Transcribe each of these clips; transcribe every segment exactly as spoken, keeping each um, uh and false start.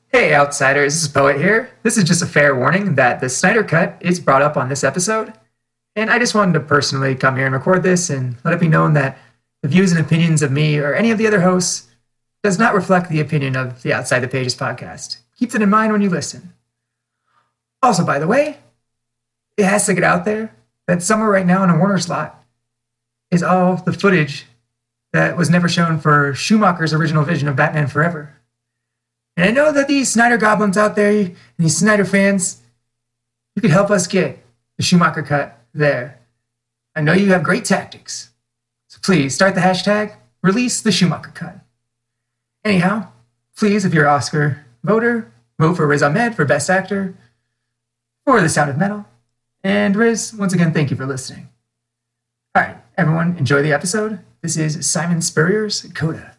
Hey, outsiders, this is Poet here. This is just a fair warning that the Snyder Cut is brought up on this episode. And I just wanted to personally come here and record this and let it be known that the views and opinions of me or any of the other hosts does not reflect the opinion of the Outside the Pages podcast. Keep that in mind when you listen. Also, by the way, it has to get out there that somewhere right now in a Warner slot is all the footage that was never shown for Schumacher's original vision of Batman Forever. And I know that these Snyder goblins out there and these Snyder fans, you could help us get the Schumacher cut there. I know you have great tactics. So please start the hashtag, release the Schumacher cut. Anyhow, please, if you're an Oscar voter, vote for Riz Ahmed for Best Actor for The Sound of Metal. And Riz, once again, thank you for listening. All right, everyone, enjoy the episode. This is Simon Spurrier's Coda.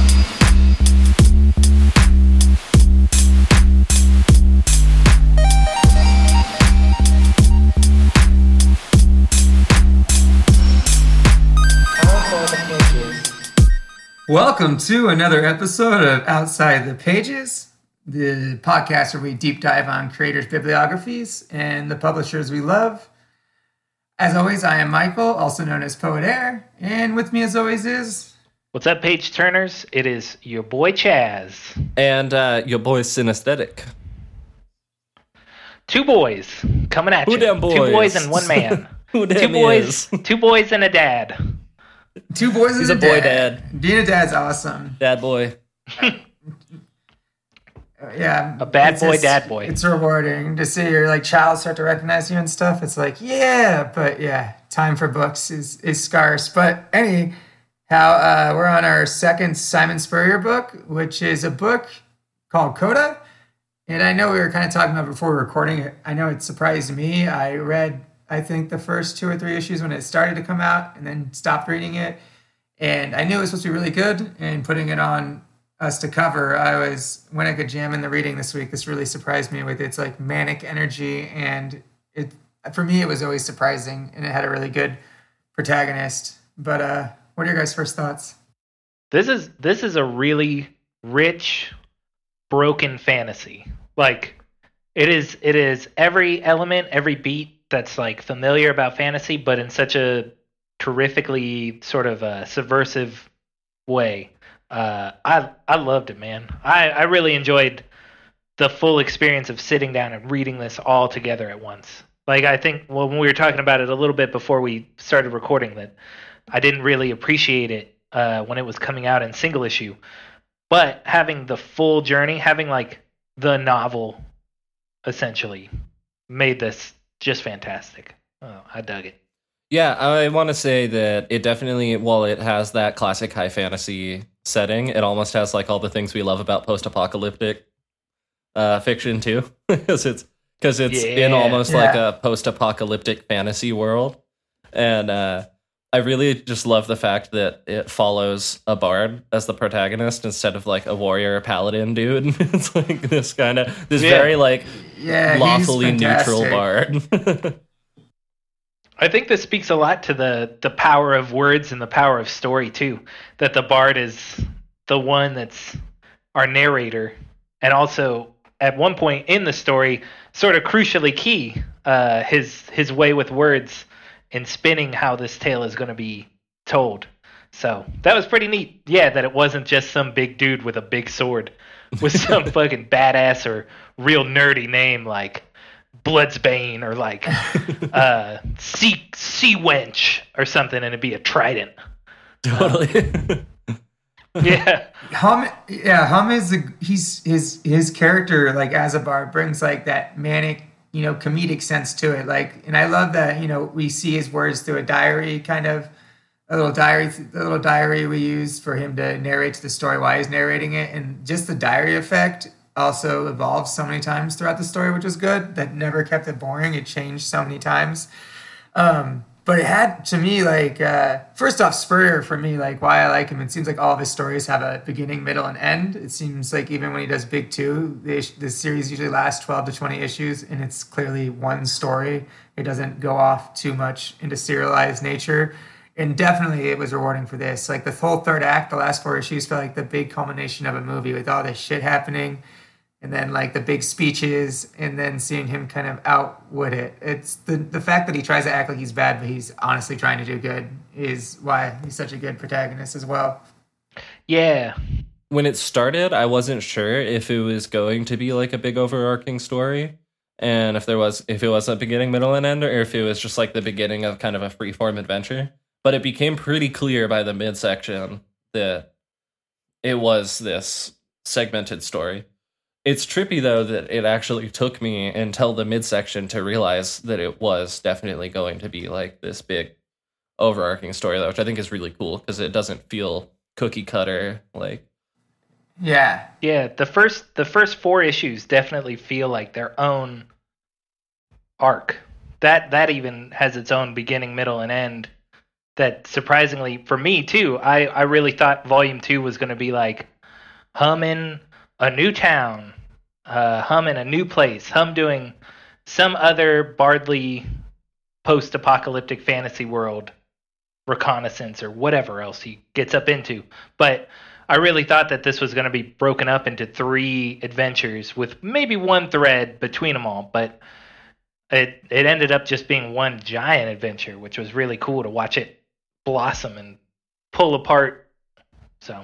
Welcome to another episode of Outside the Pages, the podcast where we deep dive on creators' bibliographies and the publishers we love. As always, I am Michael, also known as Poet Air, and with me as always is... What's up, page turners? It is your boy Chaz. And uh, your boy Synesthetic. Two boys coming at Who you. them boys? Two boys and one man. Who them Two boys, is? two boys and a dad. Two boys and He's a, a boy dad. dad. Being a dad's awesome. Dad boy. Uh, yeah. A bad it's boy, just- dad boy. It's rewarding to see your like child start to recognize you and stuff. It's like, yeah, but yeah, time for books is, is scarce. But anyhow, uh, we're on our second Simon Spurrier book, which is a book called Coda. And I know we were kind of talking about it before recording it. I know it surprised me. I read, I think, the first two or three issues when it started to come out and then stopped reading it. And I knew it was supposed to be really good, and putting it on us to cover, I was, when I could jam in the reading this week, this really surprised me with its like manic energy. And it, for me, it was always surprising, and it had a really good protagonist. But uh, what are your guys' first thoughts? This is this is a really rich, broken fantasy. Like it is it is every element, every beat that's like familiar about fantasy, but in such a terrifically sort of uh, subversive way. Uh, I I loved it, man. I, I really enjoyed the full experience of sitting down and reading this all together at once. Like I think well, when we were talking about it a little bit before we started recording, that I didn't really appreciate it uh, when it was coming out in single issue, but having the full journey, having like the novel, essentially, made this just fantastic. Oh, I dug it. Yeah, I want to say that it definitely, while it has that classic high fantasy setting, it almost has like all the things we love about post-apocalyptic uh, fiction too, because it's because it's Yeah. in almost Yeah. like a post-apocalyptic fantasy world, and uh, I really just love the fact that it follows a bard as the protagonist instead of like a warrior or paladin dude. It's like this kind of this Yeah. very like Yeah, he's lawfully neutral fantastic. bard. I think this speaks a lot to the the power of words and the power of story too. That the bard is the one that's our narrator, and also at one point in the story, sort of crucially key, uh, his his way with words in spinning how this tale is going to be told. So that was pretty neat. Yeah, that it wasn't just some big dude with a big sword with some fucking badass or real nerdy name like Bloodsbane or like uh, Sea Sea Wench or something, and it'd be a trident. Totally. Yeah, Hum, yeah, Hum is a, he's his his character like as a bard brings like that manic, you know, comedic sense to it. Like, and I love that, you know, we see his words through a diary, kind of a little diary, the little diary we use for him to narrate to the story while he's narrating it, and just the diary effect also evolved so many times throughout the story, which was good. That never kept it boring. It changed so many times. Um, But it had, to me, like, uh, first off, Spurrier, for me, like, why I like him, it seems like all of his stories have a beginning, middle, and end. It seems like even when he does Big Two, the, the series usually lasts twelve to twenty issues, and it's clearly one story. It doesn't go off too much into serialized nature. And definitely it was rewarding for this. Like, the whole third act, the last four issues, felt like the big culmination of a movie with all this shit happening. and then like the big speeches, and then seeing him kind of outwit it. It's the the fact that he tries to act like he's bad, but he's honestly trying to do good is why he's such a good protagonist as well. Yeah. When it started, I wasn't sure if it was going to be like a big overarching story, and if there was, if it was a beginning, middle, and end, or if it was just like the beginning of kind of a freeform adventure. But it became pretty clear by the midsection that it was this segmented story. It's trippy, though, that it actually took me until the midsection to realize that it was definitely going to be like this big overarching story, though, which I think is really cool because it doesn't feel cookie cutter. Like, yeah, yeah. The first the first four issues definitely feel like their own arc. That that even has its own beginning, middle, and end. That surprisingly for me too, I I really thought Volume Two was going to be like Hum in a new town, uh, Hum in a new place, Hum doing some other Bardley post-apocalyptic fantasy world reconnaissance or whatever else he gets up into. But I really thought that this was going to be broken up into three adventures with maybe one thread between them all. But it it ended up just being one giant adventure, which was really cool to watch it blossom and pull apart. So.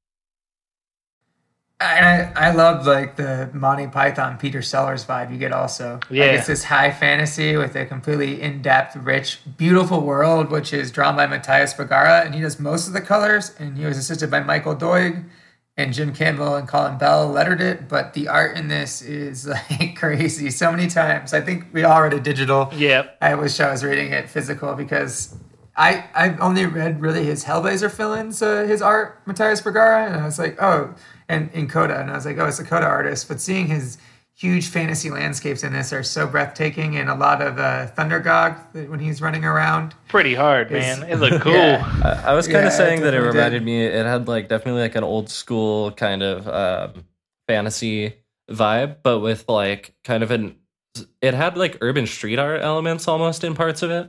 And I, I love like the Monty Python Peter Sellers vibe you get also. Yeah. Like it's this high fantasy with a completely in-depth, rich, beautiful world, which is drawn by Matthias Bergara, and he does most of the colors, and he was assisted by Michael Doig, and Jim Campbell and Colin Bell lettered it, but the art in this is like crazy so many times. I think we all read it digital. Yep. I wish I was reading it physical because I, I've only read really his Hellblazer fill-ins, uh, his art, Matthias Bergara, and I was like, oh, and in Coda, and I was like, oh, it's a Coda artist. But seeing his huge fantasy landscapes in this are so breathtaking, and a lot of uh, Thundergog when he's running around. Pretty hard, man. It looked cool. Yeah. I, I was kind Yeah, of saying it that it definitely reminded did. me, it had like definitely like an old school kind of um, fantasy vibe, but with like kind of an, it had like urban street art elements almost in parts of it.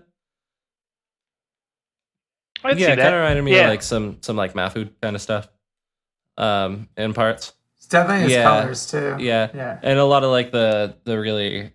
I'd Yeah, see it that. kind of reminded me Yeah. of like some some like Mahfood kind of stuff um, in parts. It's definitely his Yeah. colors too. Yeah. Yeah. And a lot of like the the really,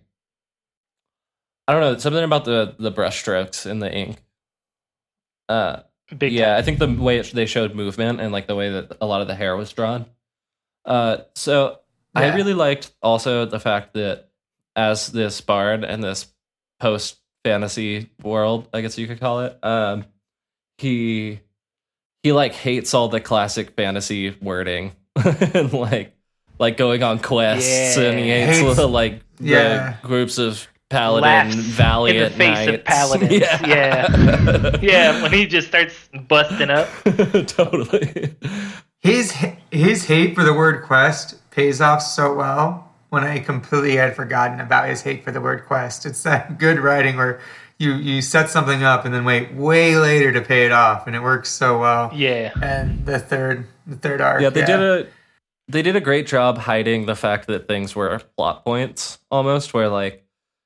I don't know, something about the the brush strokes in the ink. Uh, Big yeah, time. I think the way it, they showed movement and like the way that a lot of the hair was drawn. Uh, so I Yeah. really liked also the fact that as this bard and this post fantasy world, I guess you could call it, um, he he like hates all the classic fantasy wording and like like going on quests, and he hates, Hates- like yeah. the groups of paladin Laughs valiant in the face knights. of paladins. Yeah. Yeah, when he just starts busting up. Totally. His his hate for the word quest pays off so well when I completely had forgotten about his hate for the word quest. It's that good writing where you, you set something up and then wait way later to pay it off, and it works so well. Yeah. And the third the third arc. Yeah, they did a they did a great job hiding the fact that things were plot points almost, where like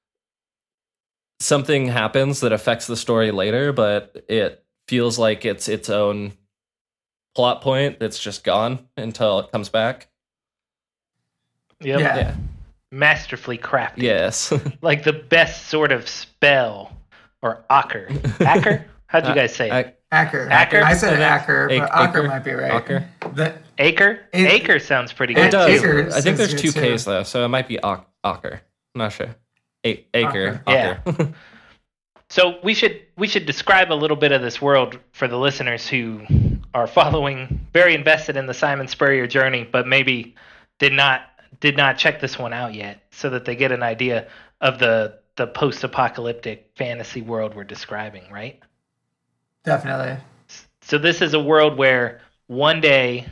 something happens that affects the story later, but it feels like it's its own plot point that's just gone until it comes back. Yep. Yeah. Yeah. Masterfully crafted. Yes. Like the best sort of spell or ocker. Acker? How'd you guys say it? I- Acker. Acker? I said I think- Acker, but Ac- Acker Acre? might be right. Acker? The, Acre? It- Acre sounds pretty it good. It does. Acre I think sounds there's good two too. K's though, so it might be Ac- Acker. I'm not sure. A- Acre. Yeah. Acker. So we should we should describe a little bit of this world for the listeners who are following, very invested in the Simon Spurrier journey, but maybe did not did not check this one out yet, so that they get an idea of the the post-apocalyptic fantasy world we're describing, right? definitely. So this is a world where one day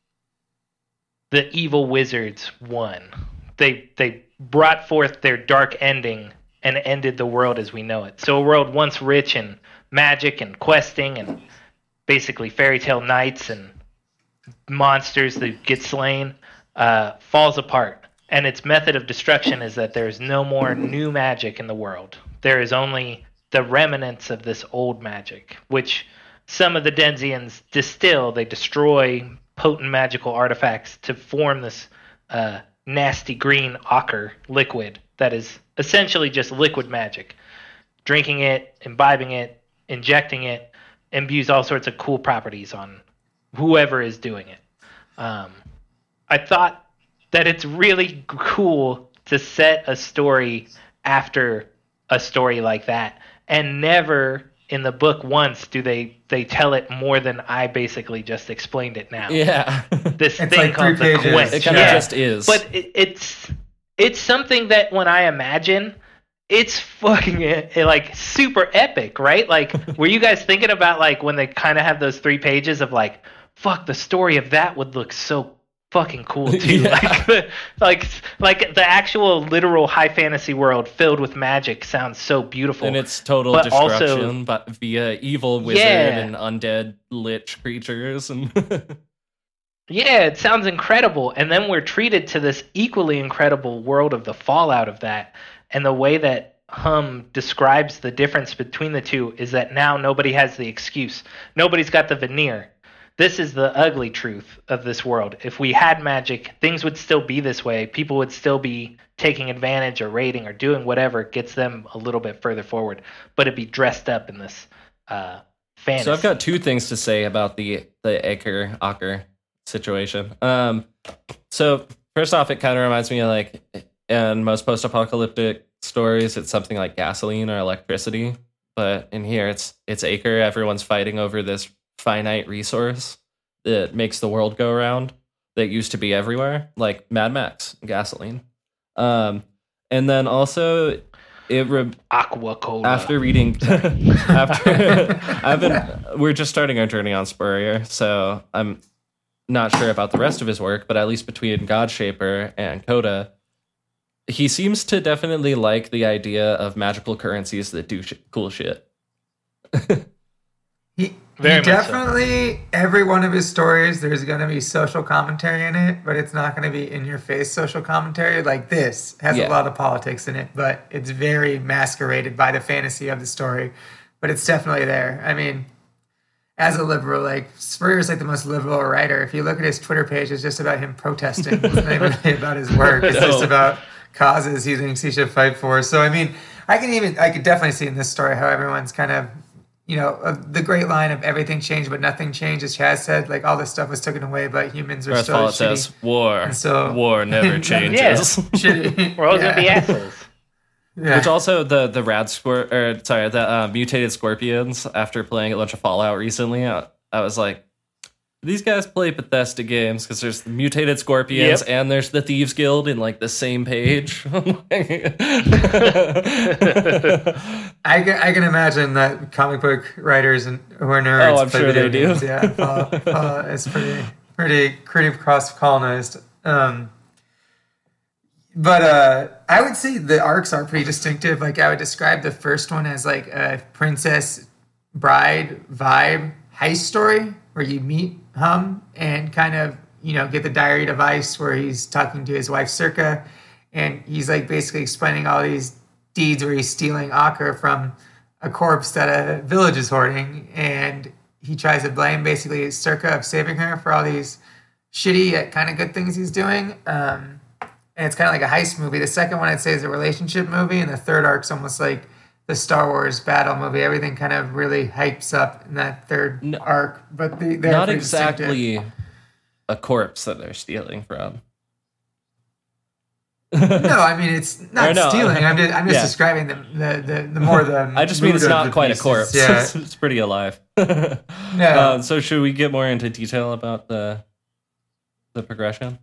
the evil wizards won. They they brought forth their dark ending and ended the world as we know it. So a world once rich in magic and questing and basically fairy tale knights and monsters that get slain uh, falls apart. And its method of destruction is that there is no more new magic in the world. There is only the remnants of this old magic, which some of the Denzians distill. They destroy potent magical artifacts to form this uh, nasty green ochre liquid that is essentially just liquid magic. Drinking it, imbibing it, injecting it imbues all sorts of cool properties on whoever is doing it. Um, I thought that it's really cool to set a story after a story like that, and never in the book once do they they tell it more than I basically just explained it now. Yeah. This It's thing like called three the pages. quench. It kind of Yeah. just is. But it, it's it's something that when I imagine, it's fucking it, like super epic, right? Like, were you guys thinking about like when they kind of have those three pages of like, fuck, the story of that would look so fucking cool too. Yeah. Like, the, like, like the actual literal high fantasy world filled with magic sounds so beautiful. And it's total But destruction also- but via evil wizard Yeah. and undead lich creatures. And Yeah, it sounds incredible. And then we're treated to this equally incredible world of the fallout of that. And the way that Hum describes the difference between the two is that now nobody has the excuse. Nobody's got the veneer. This is the ugly truth of this world. If we had magic, things would still be this way. People would still be taking advantage or raiding or doing whatever gets them a little bit further forward. But it'd be dressed up in this uh, fantasy. so I've got two things to say about the the Aker Aker situation. Um, so first off, it kind of reminds me of like in most post-apocalyptic stories, it's something like gasoline or electricity. But in here, it's it's Aker. Everyone's fighting over this finite resource that makes the world go around that used to be everywhere, like Mad Max, gasoline. Um, and then also, it re- Aqua Cola. after reading, after I've been, we're just starting our journey on Spurrier, so I'm not sure about the rest of his work, but at least between Godshaper and Coda, he seems to definitely like the idea of magical currencies that do sh- cool shit. He, Very he much so. definitely, every one of his stories, there's going to be social commentary in it, but it's not going to be in your face social commentary. Like this has Yeah. a lot of politics in it, but it's very masqueraded by the fantasy of the story. But it's definitely there. I mean, as a liberal, like Spurrier is like the most liberal writer. If you look at his Twitter page, it's just about him protesting. It's not even really about his work. It's just No. about causes he thinks he should fight for. So I mean, I can even I could definitely see in this story how everyone's kind of, you know, uh, the great line of everything changed but nothing changed, as Chaz said. Like all this stuff was taken away, but humans Or are as still Paul shitty. says, war, And so- war never Yeah. changes. shitty. We're all yeah. gonna be assholes. Yeah. Which also the the rad squir or sorry the uh, mutated scorpions. After playing a bunch of Fallout recently, I, I was like, these guys play Bethesda games because there's the mutated scorpions Yep. and there's the Thieves Guild in like the same page. I can, I can imagine that comic book writers and who are nerds. Oh, I'm play sure video they do. games. Yeah, Paul, Paul is pretty pretty pretty cross colonized. Um, but uh, I would say the arcs are pretty distinctive. Like I would describe the first one as like a princess bride vibe heist story where you meet Hum and kind of, you know, get the diary device where he's talking to his wife Circa, and he's like basically explaining all these deeds where he's stealing ochre from a corpse that a village is hoarding, and he tries to blame basically Circa of saving her for all these shitty yet kind of good things he's doing. Um, and it's kind of like a heist movie. The second one I'd say is a relationship movie, and the third arc's almost like the Star Wars battle movie. Everything kind of really hypes up in that third No- arc, but the, they're Not pretty distinctive. exactly a corpse that they're stealing from. No, I mean it's not Or no, stealing. I'm just, I'm just yeah. describing the, the, the, the more the. I just mean mood it's of not the quite a pieces. corpse. Yeah. it's, it's pretty alive. No. Uh, so should we get more into detail about the the progression?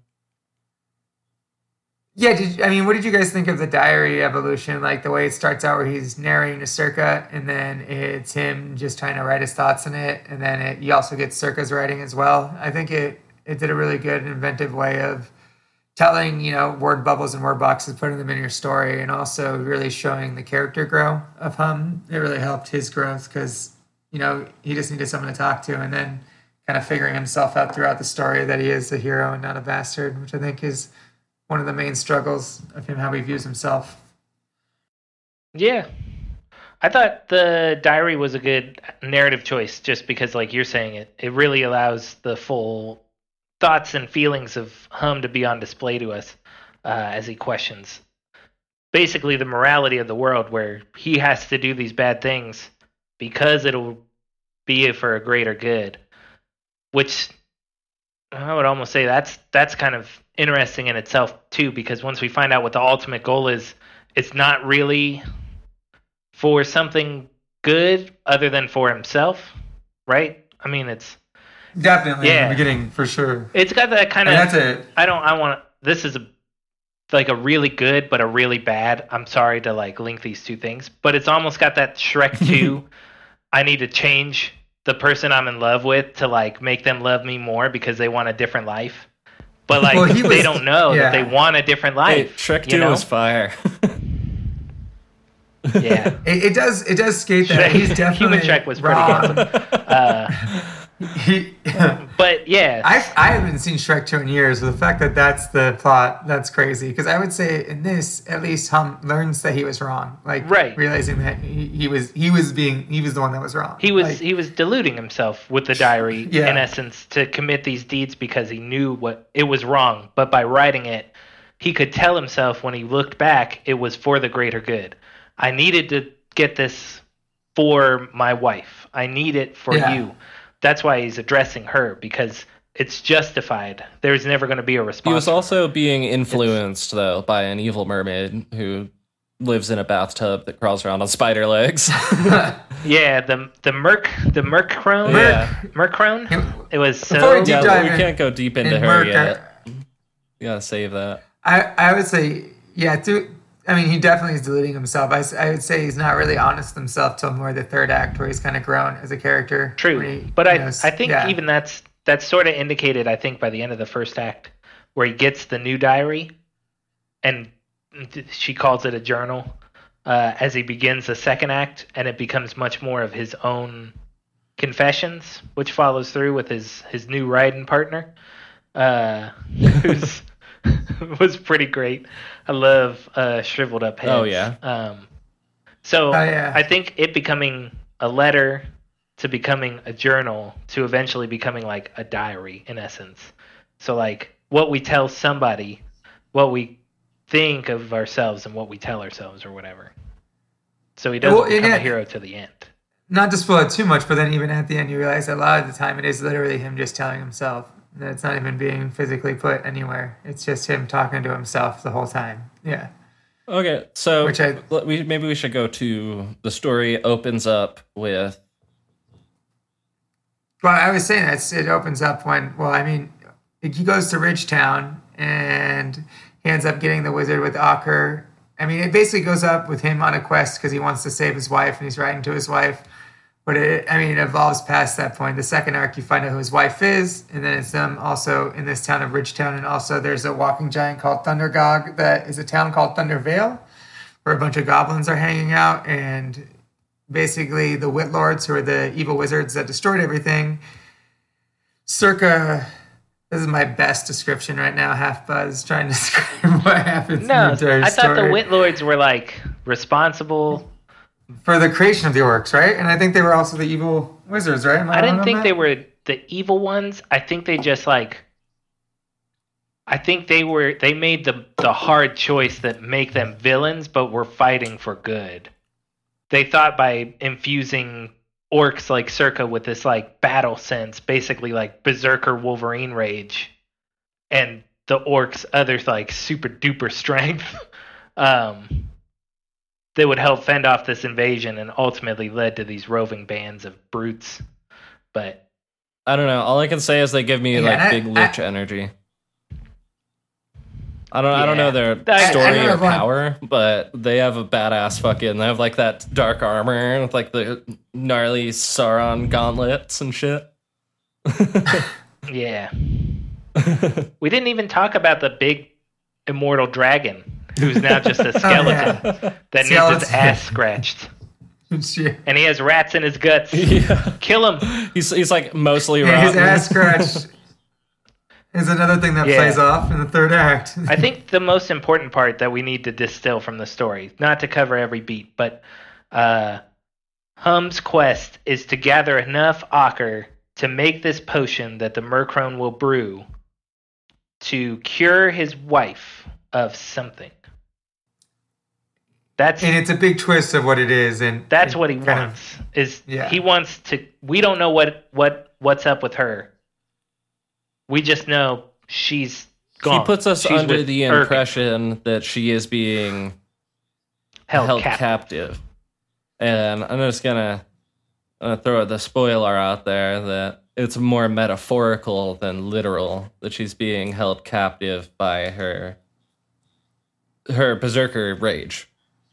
Yeah, did, I mean, what did you guys think of the diary evolution? Like the way it starts out where he's narrating to Circa, and then it's him just trying to write his thoughts in it, and then it, you also get Circa's writing as well. I think it, it did a really good and inventive way of telling, you know, word bubbles and word boxes, putting them in your story, and also really showing the character grow of Hum. It really helped his growth because, you know, he just needed someone to talk to, and then kind of figuring himself out throughout the story that he is a hero and not a bastard, which I think is one of the main struggles of him, how he views himself. Yeah. I thought the diary was a good narrative choice just because, like you're saying, it, it really allows the full thoughts and feelings of Hum to be on display to us. uh, as he questions basically the morality of the world, where he has to do these bad things because it'll be for a greater good. Which I would almost say that's that's kind of interesting in itself too, because once we find out what the ultimate goal is, it's not really for something good other than for himself, right? I mean, it's definitely yeah. in the beginning for sure. It's got that kind And of. that's it. I don't. I want. This is a like a really good, but a really bad. I'm sorry to like link these two things, but it's almost got that Shrek two. I need to change the person I'm in love with to like make them love me more because they want a different life. But like Well, he they was- don't know yeah. that they want a different Hey, life. Shrek you two know? was fire. Yeah. It, it does. It does skate that. He's definitely Human Shrek was pretty wrong. handsome. Uh, He, but yeah, I I haven't seen Shrek two in years. So the fact that that's the plot, that's crazy. Because I would say in this, at least Hum learns that he was wrong. Like Right. realizing that he, he was he was being he was the one that was wrong. he was Like, he was deluding himself with the diary Yeah. in essence to commit these deeds because he knew what it was wrong. But by writing it, he could tell himself when he looked back, it was for the greater good. I needed to get this for my wife. I need it for Yeah. you. That's why he's addressing her, because it's justified. There's never going to be a response. He was also being influenced, though, by an evil mermaid who lives in a bathtub that crawls around on spider legs. Yeah, the the Merc the Merc crone. Yeah. Merc crone. It was Before so we deep yeah, dive we in- can't go deep into in her Merc, yet. You gotta save that. I I would say yeah. To, I mean, he definitely is deluding himself. I, s- I would say he's not really honest with himself till more the third act, where he's kind of grown as a character. true. when he, But you I know, I think yeah. even that's that's sort of indicated. I think by the end of the first act, where he gets the new diary, and she calls it a journal. Uh, as he begins the second act, and it becomes much more of his own confessions, which follows through with his his new writing partner, uh, who's was pretty great. I love uh, shriveled up heads. Oh, yeah. Um, so Oh, yeah. I think it becoming a letter to becoming a journal to eventually becoming like a diary in essence. So like what we tell somebody, what we think of ourselves, and what we tell ourselves or whatever. So he doesn't Well, and become a it- hero to the end. Not to spoil it too much, but then even at the end, you realize that a lot of the time it is literally him just telling himself. That it's not even being physically put anywhere. It's just him talking to himself the whole time. Yeah. Okay, so Which I- let- we maybe we should go to the story opens up with Well, I was saying that it opens up when, well, I mean, he goes to Ridgetown and he ends up getting the wizard with Aker. I mean, it basically goes up with him on a quest because he wants to save his wife and he's writing to his wife. But it, I mean, it evolves past that point. The second arc, you find out who his wife is, and then it's them also in this town of Ridgetown. And also, there's a walking giant called Thundergog that is a town called Thundervale, where a bunch of goblins are hanging out. And basically, the Witlords, who are the evil wizards that destroyed everything, circa. This is my best description right now. Half Buzz trying to describe what happens in No, the entire I thought the story. Witlords were like responsible. For the creation of the orcs, right? And I think they were also the evil wizards, right? Am I wrong didn't on think that? they were the evil ones. I think they just like. I think they were. They made the the hard choice that make them villains, but were fighting for good. They thought by infusing orcs like Circa with this like battle sense, basically like Berserker Wolverine rage, and the orcs' other like super duper strength. um, They would help fend off this invasion, and ultimately led to these roving bands of brutes. But I don't know. All I can say is they give me Yeah, like I- big lich energy. I don't. I don't Yeah. know their I- I story don't or know what- power, but they have a badass fucking. They have like that dark armor with like the gnarly Sauron gauntlets and shit. yeah, we didn't even talk about the big immortal dragon, who's now just a skeleton that needs Skeleton. its ass scratched, Shit. and he has rats in his guts. Yeah, Kill him. he's he's like mostly Yeah, his rotten. ass scratch is another thing that Yeah. plays off in the third act. I think the most important part that we need to distill from the story, not to cover every beat, but uh, Hum's quest is to gather enough Aker to make this potion that the Murkrone will brew to cure his wife of something. That's And it's a big twist of what it is, and that's it what he kind wants. Is yeah. he wants to? We don't know what what what's up with her. We just know she's gone. He puts us She's under with the Ergen. impression that she is being held, held captive. captive. And I'm just gonna, gonna throw the spoiler out there that it's more metaphorical than literal, that she's being held captive by her her berserker rage.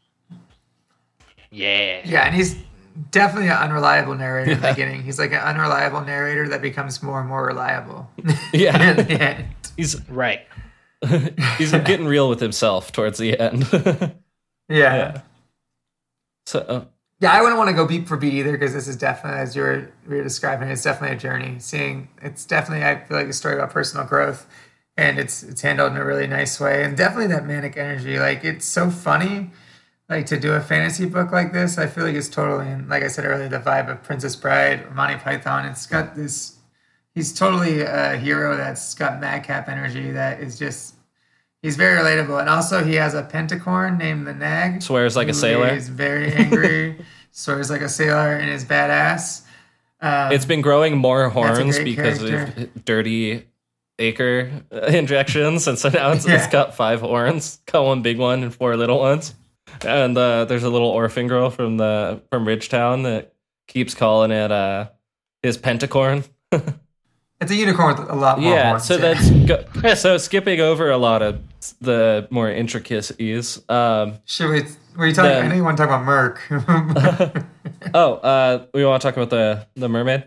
Yeah. Yeah, and he's definitely an unreliable narrator in the Yeah. beginning. He's like an unreliable narrator that becomes more and more reliable. Yeah. in the end. He's Right. he's getting real with himself towards the end. Yeah. Yeah. So uh, Yeah, I wouldn't want to go beat for beat either, because this is definitely, as you were, you were describing, it's definitely a journey. Seeing, it's definitely, I feel like, a story about personal growth, and it's it's handled in a really nice way, and definitely that manic energy. Like, it's so funny, like, to do a fantasy book like this. I feel like it's totally, in, like I said earlier, the vibe of Princess Bride or Monty Python. It's got this, he's totally a hero that's got madcap energy that is just, he's very relatable. And also he has a pentacorn named the Nag. Swears like a who sailor. He's very angry, swears like a sailor, and is badass. Um, it's been growing more That's a horns great because character. of dirty acre injections, and so now it's, Yeah. it's got five horns, got one big one and four little ones. And uh, there's a little orphan girl from the from Ridgetown that keeps calling it uh, his pentacorn. It's a unicorn with a lot more Yeah, horns. so that's go- so skipping over a lot of the more intricacies. Um, Should we, were you talking, Then- I know you want to talk about Merc. oh, uh, we want to talk about the the mermaid.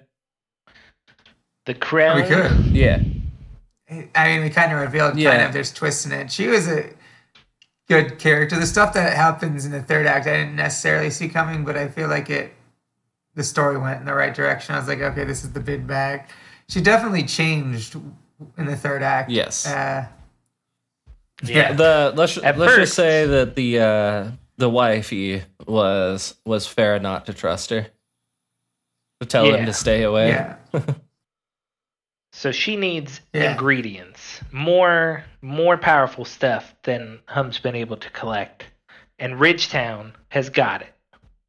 The crown. we could. Yeah, I mean, we kind of revealed Yeah. kind of there's twists in it. She was a good character. The stuff that happens in the third act, I didn't necessarily see coming, but I feel like it, the story went in the right direction. I was like, okay, this is the big bag. She definitely changed in the third act. Yes. Uh, Yeah. the let's At let's first- just say that the uh, the wifey was was fair not to trust her, to tell Yeah. him to stay away. yeah. So she needs Yeah. ingredients, more more powerful stuff than Hum's been able to collect, and Ridgetown has got it.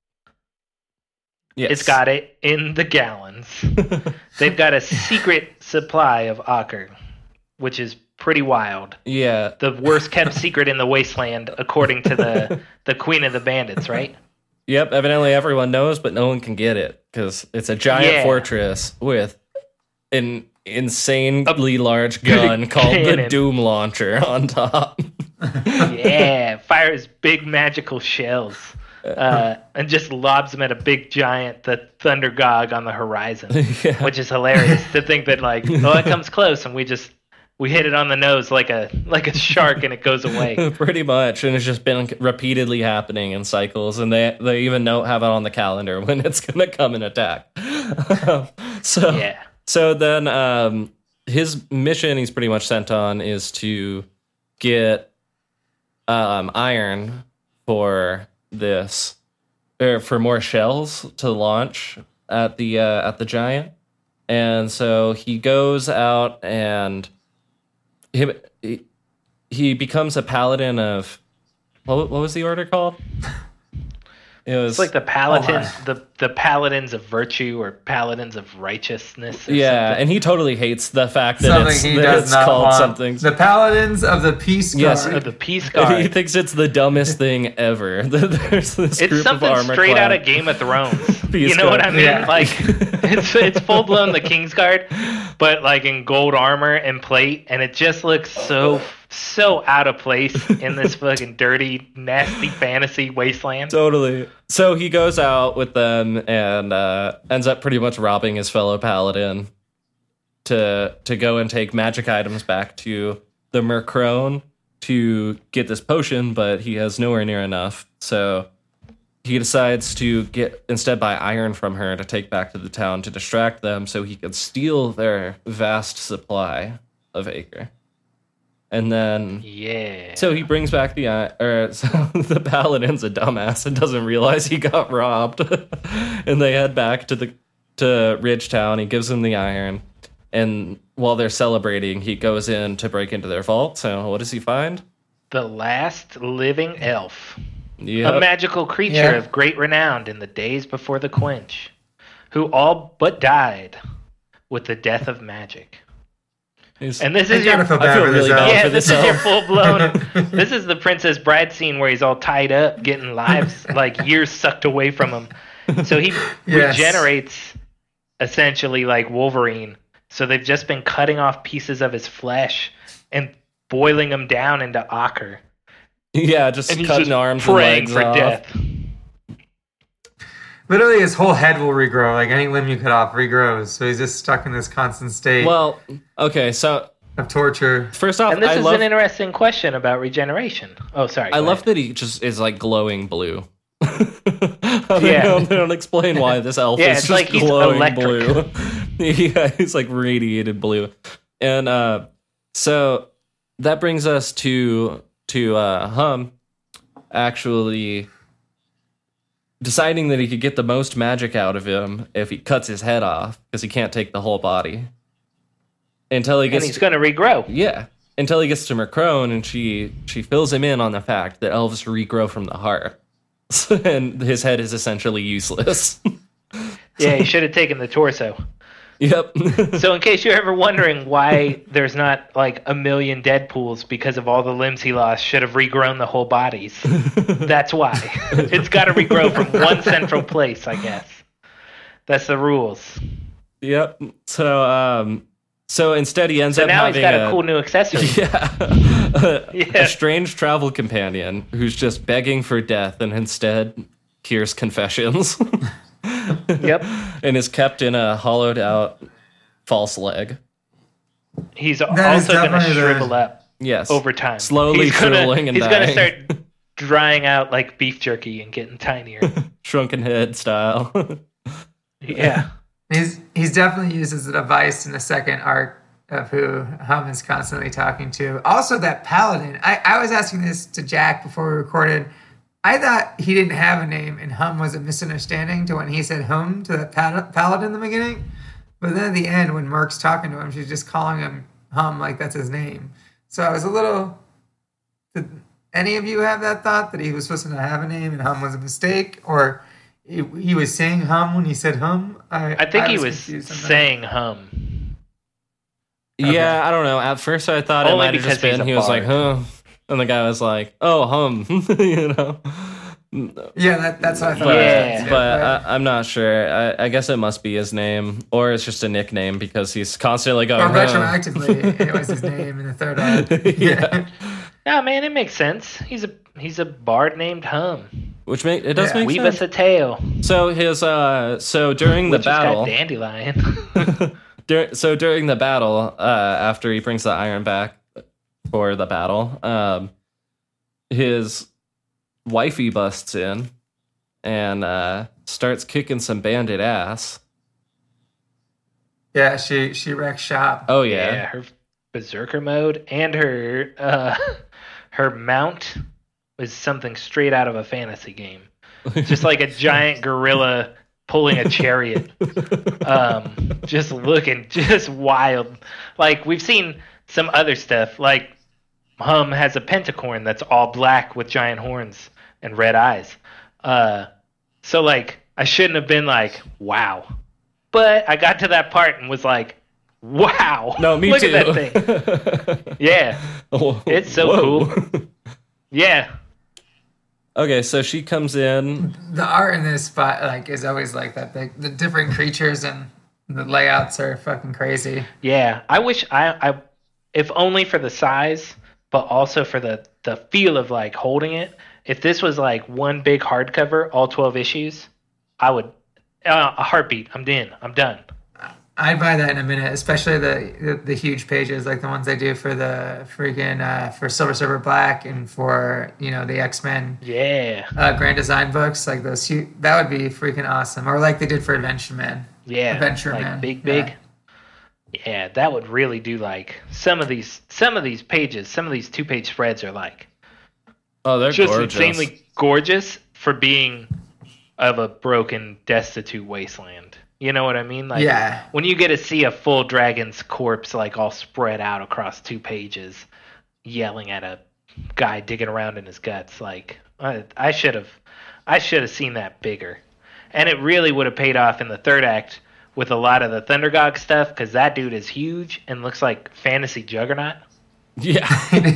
Yes. It's got it in the gallons. They've got a secret supply of ochre, which is pretty wild. Yeah. The worst kept secret in the wasteland, according to the the Queen of the Bandits, right? Yep. Evidently, everyone knows, but no one can get it because it's a giant Yeah. fortress with an insanely large gun called the cannon. Doom Launcher on top. Yeah, fires big magical shells. Uh, and just lobs them at a big giant, the Thunder Gog on the horizon, Yeah. which is hilarious to think that like, oh, it comes close and we just we hit it on the nose like a like a shark and it goes away. Pretty much, and it's just been repeatedly happening in cycles, and they they even know have it on the calendar when it's gonna come and attack. so Yeah, so then um, his mission he's pretty much sent on is to get um, iron for this or for more shells to launch at the uh, at the giant, and so he goes out and he he, he becomes a paladin of what, what was the order called? It was it's like the paladin, Hold the the paladins of virtue or paladins of righteousness. Or yeah, something. and he totally hates the fact that Something it's, he that does it's not called want. something. The Paladins of the Peace Guard. Yes, Of the peace He guard. thinks it's the dumbest thing ever. There's this It's group something of armor straight out clad- of Game of Thrones. Peace You know what guard. I mean? Yeah. Like it's it's full blown the King's Guard, but like in gold armor and plate, and it just looks so so out of place in this fucking dirty, nasty fantasy wasteland. Totally. So he goes out with them and uh, ends up pretty much robbing his fellow paladin to to go and take magic items back to the Mercrone to get this potion, but he has nowhere near enough. So he decides to get instead buy iron from her to take back to the town to distract them, so he could steal their vast supply of acre. And then Yeah. so he brings back the uh, or so the paladin's a dumbass and doesn't realize he got robbed, and they head back to the to Ridgetown. He gives them the iron, and while they're celebrating, he goes in to break into their vault. So what does he find? the last living elf, Yep. a magical creature Yeah. of great renown in the days before the quench, who all but died with the death of magic. He's- And this I is your gotta feel I bad feel for really this bad elf. yeah, for this this is your elf. full blown. This is the Princess Bride scene where he's all tied up, getting lives like years sucked away from him. So he Yes. regenerates essentially like Wolverine. So they've just been cutting off pieces of his flesh and boiling him down into ochre. yeah, just And he's cutting just arms and praying legs for off. death. Literally, his whole head will regrow. Like any limb you cut off regrows. So he's just stuck in this constant state Well, okay, so of torture. first off, And this I is love an interesting question about regeneration. Oh, sorry. I go love ahead. that he just is like glowing blue. they, Yeah. don't, they don't explain why this elf Yeah, is it's just like he's glowing electric. blue. yeah, he's like radiated blue. And uh, so that brings us to to uh, Hum actually deciding that he could get the most magic out of him if he cuts his head off because he can't take the whole body. Until he And gets he's to- going to regrow. yeah, until he gets to Macron, and she she fills him in on the fact that elves regrow from the heart, and his head is essentially useless. Yeah, he should have taken the torso. Yep. So in case you're ever wondering why there's not like a million Deadpools because of all the limbs he lost should have regrown the whole bodies. That's why. It's got to regrow from one central place, I guess. That's the rules. Yep. So um, so instead he ends So up now he's having got a cool new accessory. yeah, a, Yeah. a strange travel companion who's just begging for death, and instead hears confessions. Yep. And is kept in a hollowed out false leg. He's is also going to definitely the- shrivel up Yes. over time. Slowly he's gonna, shriveling and He's going to dying. start drying out like beef jerky and getting tinier. Shrunken head style. Yeah. He's he's definitely used as a device in the second arc of who Hum is constantly talking to. Also, that paladin. I, I was asking this to Jack before we recorded. I thought he didn't have a name, and Hum was a misunderstanding to when he said Hum to that pal- paladin in the beginning. But then at the end, when Merc's talking to him, she's just calling him Hum like that's his name. So I was a little. Did any of you have that thought that he was supposed to not have a name and Hum was a mistake, or he, he was saying Hum when he said Hum? I, I think he was confused on that. saying hum. Yeah, I don't know. At first I thought it Only might have just because he's been a he was like, bard. huh. And the guy was like, oh, hum. you know? Yeah, that, that's what I thought. But, Yeah. but I, I'm not sure. I, I guess it must be his name, or it's just a nickname because he's constantly going, Or huh. retroactively, it was his name in the third arc. yeah. No, man, it makes sense. He's a he's a bard named Hum. Which make it does Yeah. make Weave sense. us a tale. So his uh so during the Which has got battle dandelion. dur- so during the battle, uh after he brings the iron back for the battle, um his wifey busts in and uh starts kicking some bandit ass. Yeah, she she wrecked shop. Oh yeah, yeah. her berserker mode and her uh, her mount was something straight out of a fantasy game. Just like a giant gorilla pulling a chariot. Um, just looking just wild. Like we've seen some other stuff. Like Hum has a pentacorn that's all black with giant horns and red eyes. Uh, so like I shouldn't have been like, wow. But I got to that part and was like, wow. No, me Look too. at that thing. Yeah. Oh, It's so whoa. cool. Yeah. Okay, so she comes in. The art in this spot like is always like that. The, the different creatures and the layouts are fucking crazy. Yeah. I wish I, I if only for the size, but also for the, the feel of like holding it. If this was like one big hardcover, all twelve issues, I would uh, a heartbeat. I'm in. I'm done. I'd buy that in a minute, especially the, the the huge pages like the ones they do for the freaking uh, for Silver Surfer Black and for you know the X Men Yeah. uh, Grand Design books like those. Huge, that would be freaking awesome, or like they did for Adventure Man. Yeah. Adventure like Man. big, Yeah. big. Yeah, that would really do like some of these some of these pages, some of these two page spreads are like Oh, they're just gorgeous. insanely gorgeous for being of a broken, destitute wasteland. You know what I mean? Like Yeah. when you get to see a full dragon's corpse like all spread out across two pages, yelling at a guy digging around in his guts. Like I, I should have, I should have seen that bigger, and it really would have paid off in the third act with a lot of the Thundergod stuff because that dude is huge and looks like fantasy juggernaut. Yeah.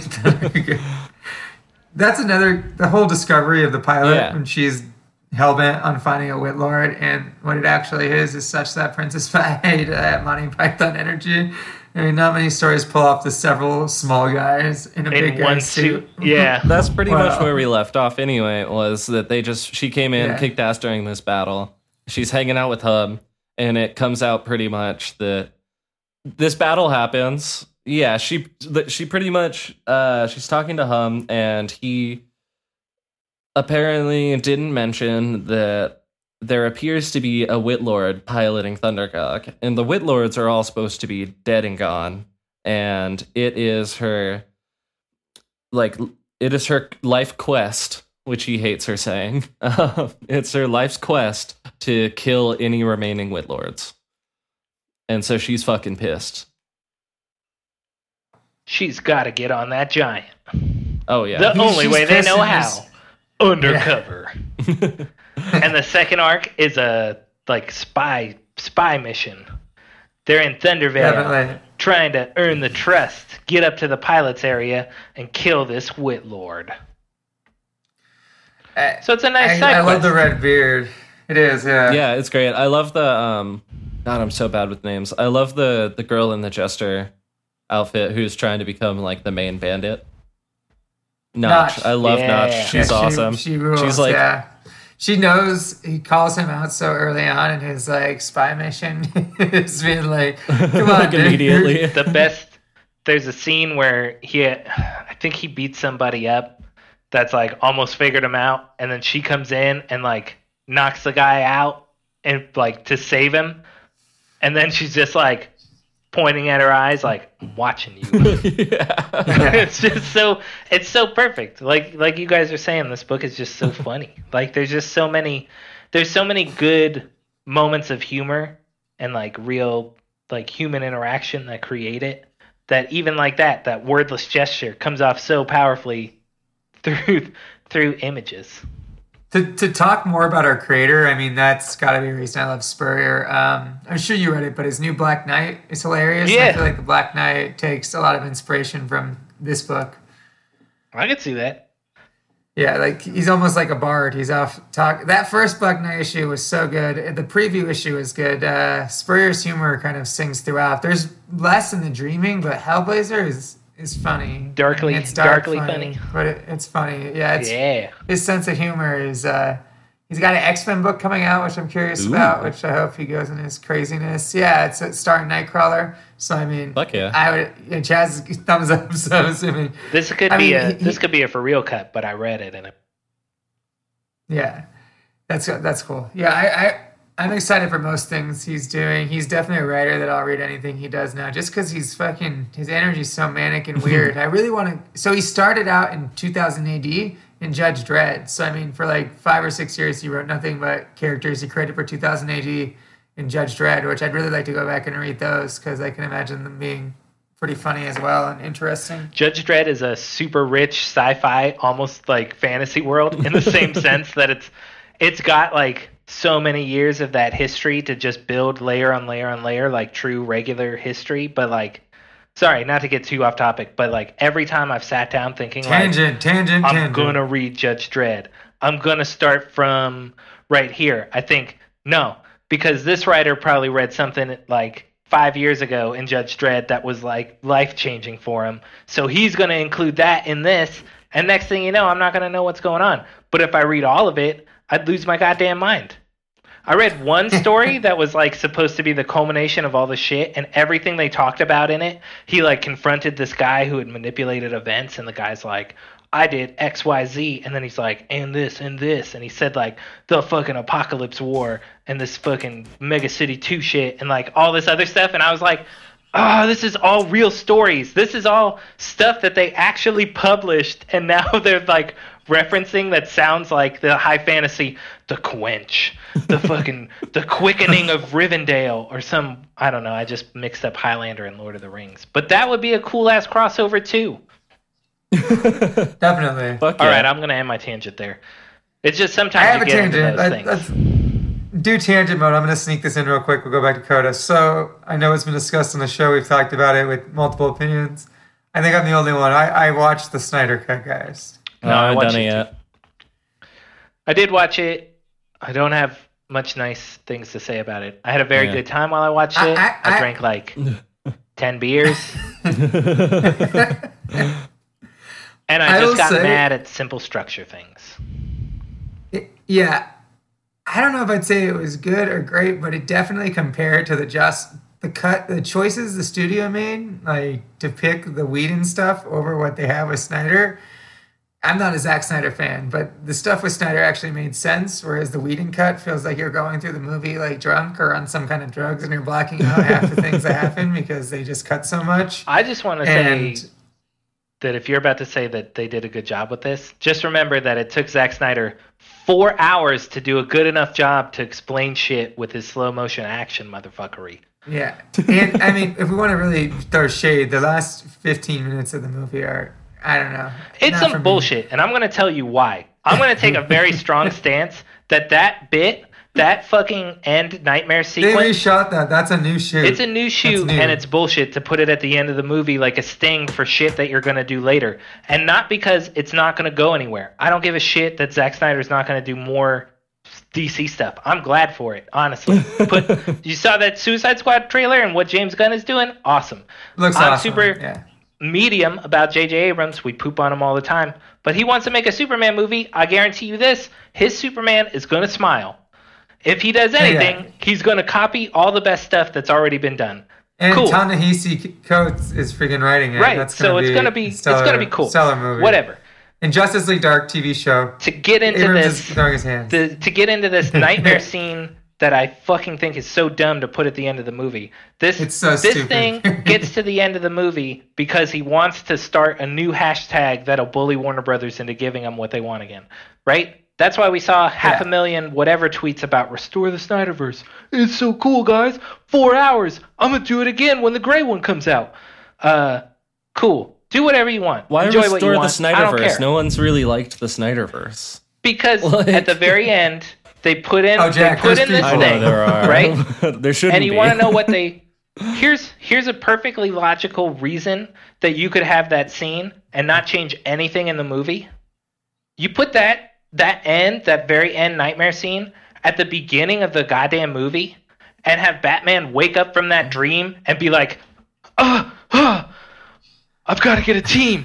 That's another, the whole discovery of the pilot Yeah. when she's hellbent on finding a Whitlord, and what it actually is is such that Princess Pie at Monty Python energy. I mean, not many stories pull off the several small guys in a In big one guy suit. suit. Yeah. That's pretty Wow. much where we left off anyway, was that they just, she came in, Yeah. kicked ass during this battle. She's hanging out with Hub, and it comes out pretty much that this battle happens. Yeah, she she pretty much, uh, she's talking to Hum, and he apparently didn't mention that there appears to be a Whitlord piloting Thundergog, and the Whitlords are all supposed to be dead and gone, and it is her, like, it is her life quest, which he hates her saying. Uh, it's her life's quest to kill any remaining Whitlords. And so she's fucking pissed. She's got to get on that giant. Oh, yeah. The He's- only she's way they know pissing how. us. Undercover. And the second arc is a like spy spy mission. They're in Thundervale Definitely. trying to earn the trust, get up to the pilot's area, and kill this Whitlord. I, So it's a nice I, side I love quest. the red beard. It is, yeah. Yeah, it's great. I love the, um, God, I'm so bad with names. I love the, the girl in the Jester outfit who's trying to become, like, the main bandit. Notch. Notch. I love Yeah. Notch. Yeah, She's Yeah, she- awesome. She, rules, She's like, yeah. She knows, he calls him out so early on in his like spy mission. It's been like, come on, like dude. immediately. The best. There's a scene where he, I think he beats somebody up that's like almost figured him out, and then she comes in and like knocks the guy out and like to save him, and then she's just like pointing at her eyes like I'm watching you. yeah. It's just so it's so perfect. Like like you guys are saying, this book is just so funny. Like there's just so many there's so many good moments of humor and like real like human interaction that create it, that even like that that wordless gesture comes off so powerfully through through images. To, to talk more about our creator, I mean, that's got to be a reason I love Spurrier. Um, I'm sure you read it, but his new Black Knight is hilarious. Yeah. I feel like the Black Knight takes a lot of inspiration from this book. I could see that. Yeah, like he's almost like a bard. He's off talk. That first Black Knight issue was so good. The preview issue was good. Uh, Spurrier's humor kind of sings throughout. There's less in the dreaming, but Hellblazer is is funny. Darkly- I mean, it's dark darkly funny. but it, it's funny. Yeah, it's, Yeah. his sense of humor is. Uh, he's got an X-Men book coming out, which I'm curious Ooh. about. Which I hope he goes in his craziness. Yeah, it's, it's starring Nightcrawler. So I mean, Fuck yeah. I would. Yeah, Chaz thumbs up. So I'm assuming. This could I be mean, a he- he- this could be a for real cut, but I read it and it Yeah, that's that's cool. Yeah, I, I I'm excited for most things he's doing. He's definitely a writer that I'll read anything he does now, just because he's fucking his energy's so manic and weird. I really want to. So he started out in two thousand A D in Judge Dredd. So I mean, for like five or six years, he wrote nothing but characters he created for two thousand A D in Judge Dredd, which I'd really like to go back and read those because I can imagine them being pretty funny as well and interesting. Judge Dredd is a super rich sci-fi, almost like fantasy world in the same sense that it's it's got like so many years of that history to just build layer on layer on layer like true regular history. But like, sorry, not to get too off topic, but like every time I've sat down thinking Tangent, like, tangent, I'm tangent. gonna read Judge Dredd, I'm gonna start from right here. I think no, because this writer probably read something like five years ago in Judge Dredd that was like life changing for him. So he's going to include that in this. And next thing you know, I'm not going to know what's going on. But if I read all of it, I'd lose my goddamn mind. I read one story that was like supposed to be the culmination of all the shit, and everything they talked about in it, he like confronted this guy who had manipulated events, and the guy's like, I did X, Y, Z, and then he's like, and this, and this, and he said like the fucking Apocalypse War and this fucking Mega City two shit and like all this other stuff, and I was like, oh, this is all real stories. This is all stuff that they actually published, and now they're like referencing that sounds like the high fantasy, the Quench, the fucking, the Quickening of Rivendell, or some, I don't know, I just mixed up Highlander and Lord of the Rings. But that would be a cool ass crossover too. Definitely. Fuck All yeah. right, I'm gonna end my tangent there. It's just I sometimes have you a get into tangent. those Let, things. let's do tangent mode. I'm going to sneak this in real quick. We'll go back to Coda. So I know it's been discussed on the show. We've talked about it with multiple opinions. I think I'm the only one. I, I watched the Snyder Cut, guys. No, No, I I haven't watched done it it yet. I did watch it. I don't have much nice things to say about it. I had a very Yeah. good time while I watched I- it. I, I- I- drank like ten beers, and I I just will got say- mad at simple structure things. It- yeah. I don't know if I'd say it was good or great, but it definitely compared to the just the cut the choices the studio made, like to pick the Whedon stuff over what they have with Snyder. I'm not a Zack Snyder fan, but the stuff with Snyder actually made sense, whereas the Whedon cut feels like you're going through the movie like drunk or on some kind of drugs and you're blocking out half the things that happen because they just cut so much. I just want to And say that if you're about to say that they did a good job with this, just remember that it took Zack Snyder four hours to do a good enough job to explain shit with his slow motion action motherfuckery. yeah. And I mean, if we want to really throw shade, the last fifteen minutes of the movie are, I don't know. It's not for some me. bullshit, and I'm going to tell you why. I'm going to take a very strong stance that that bit, that fucking end nightmare They sequence, reshot that. That's a new shoot. it's a new shoot, new. and it's bullshit to put it at the end of the movie like a sting for shit that you're going to do later. And not because it's not going to go anywhere. I don't give a shit that Zack Snyder's not going to do more D C stuff. I'm glad for it, honestly. But you saw that Suicide Squad trailer and what James Gunn is doing? Awesome. Looks I'm awesome. super- Yeah. medium about J J Abrams. We poop on him all the time. But he wants to make a Superman movie. I guarantee you this. His Superman is going to smile. If he does anything, Yeah. he's going to copy all the best stuff that's already been done. And Cool. Ta-Nehisi Coates is freaking writing it. Right. That's So gonna it's be going to be stellar, it's going to be cool. Stellar movie. Whatever. And Justice League Dark T V show. To get into Abrams this is throwing his hands. the, to get into this nightmare scene that I fucking think is so dumb to put at the end of the movie. This It's so this stupid. thing gets to the end of the movie because he wants to start a new hashtag that'll bully Warner Brothers into giving them what they want again. Right? That's why we saw half Yeah. a million whatever tweets about restore the Snyderverse. It's so cool, guys. Four hours. I'm gonna do it again when the gray one comes out. Uh, cool. Do whatever you want. Why Enjoy what you restore the want. I don't Snyderverse? care. No one's really liked the Snyderverse. Because Like- at the very end, they put in Oh, Jack, they put there's in this people. I know thing, there are. right? there shouldn't And you be. want to know what they? Here's here's a perfectly logical reason that you could have that scene and not change anything in the movie. You put that that end, that very end nightmare scene at the beginning of the goddamn movie, and have Batman wake up from that dream and be like, "Ah, ah, I've got to get a team